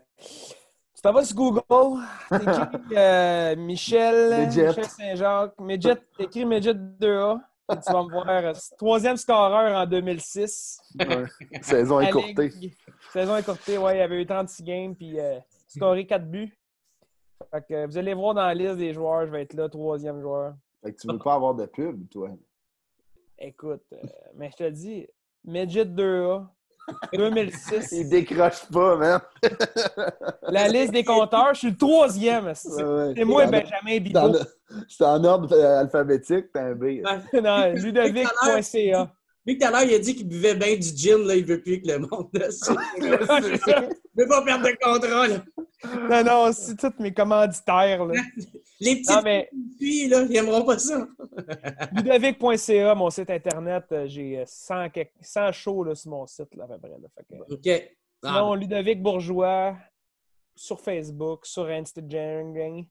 D: tu t'en vas sur Google, t'écris Michel Saint-Jacques, Midget, t'écris Midget 2A, puis tu vas me voir. Troisième scoreur en 2006.
C: Ouais. Saison
D: La
C: écourtée.
D: Ligue. Saison écourtée, ouais, il y avait eu 36 games, puis scoré 4 buts. Fait que vous allez voir dans la liste des joueurs, je vais être là, 3e joueur.
C: Fait que tu veux pas avoir de pub, toi?
D: Écoute, mais je te dis, Midget 2A, 2006.
C: Il décroche pas, man!
D: La liste des compteurs, je suis le 3e. C'est moi et Benjamin Bidot.
C: C'est en ordre alphabétique, t'as un B.
E: Ouais.
D: Non, ludovic.ca.
E: Vu que tout à l'heure, il a dit qu'il buvait bien du gin, là, il veut plus que le monde le sache. Il veut pas perdre de contrôle.
D: Non, c'est tous mes commanditaires. Là.
E: Les petits filles, là, ils aimeront pas ça.
D: Ludovic.ca, mon site internet, j'ai 100 shows là, sur mon site, là, à peu près. Là. Fait que,
E: OK.
D: sinon, Ludovic Bourgeois, sur Facebook, sur Instagram.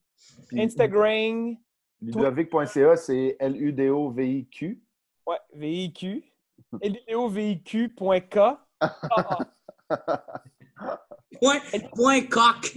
C: Ludovic.ca, c'est L-U-D-O-V-I-Q.
D: Ouais, V-I-Q. LUDOVIQ.k.
E: Point coq.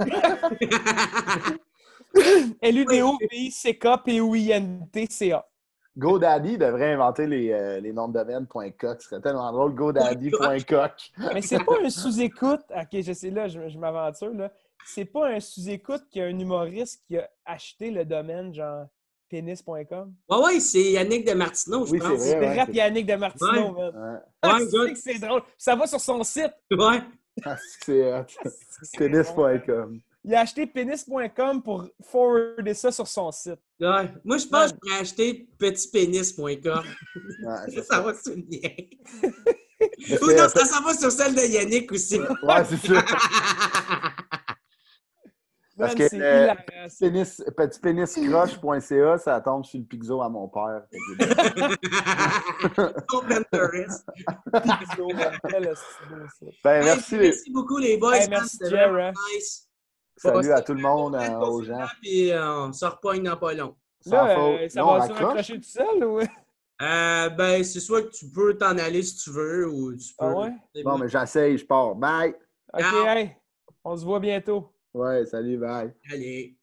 D: LUDOVICK.POINTCA.
C: GoDaddy devrait inventer les noms de domaine .coq. Ce serait tellement drôle. GoDaddy.coq.
D: Mais c'est pas un sous-écoute. OK, je sais, là, je m'aventure. Là. C'est pas un sous-écoute qu'il y a un humoriste qui a acheté le domaine, genre pénis.com.
E: Ouais, c'est Yannick de Martineau, je
C: Oui,
E: pense.
C: c'est vrai.
D: C'est rap Yannick de Martineau, man.
C: Ouais.
D: Ah, c'est drôle. Ça va sur son site.
E: Ouais.
C: Ah, c'est pénis.com.
D: Il a acheté pénis.com pour forwarder ça sur son site.
E: Ouais. Moi, je pense que je pourrais acheter petitpénis.com.
C: Ouais,
E: ça va sur le lien. Ou non, ça va sur celle de Yannick aussi.
C: Ouais, c'est ça. Parce que petitpéniscroche.ca, ça tombe sur le pixo à mon père.
E: Merci beaucoup, les boys.
D: Hey, merci, Jerry.
E: Nice.
C: Salut à tout le monde, aux gens.
E: Puis on se repogne dans pas long.
D: Là, ça va se raccrocher tout seul ou...
E: Ben, c'est soit que tu peux t'en aller si tu veux ou tu peux.
D: Ah ouais?
C: Bon, mais j'essaye, je pars. Bye!
D: OK,
E: Ciao.
D: hey, on se voit bientôt.
C: Ouais, salut, bye.
E: Allez.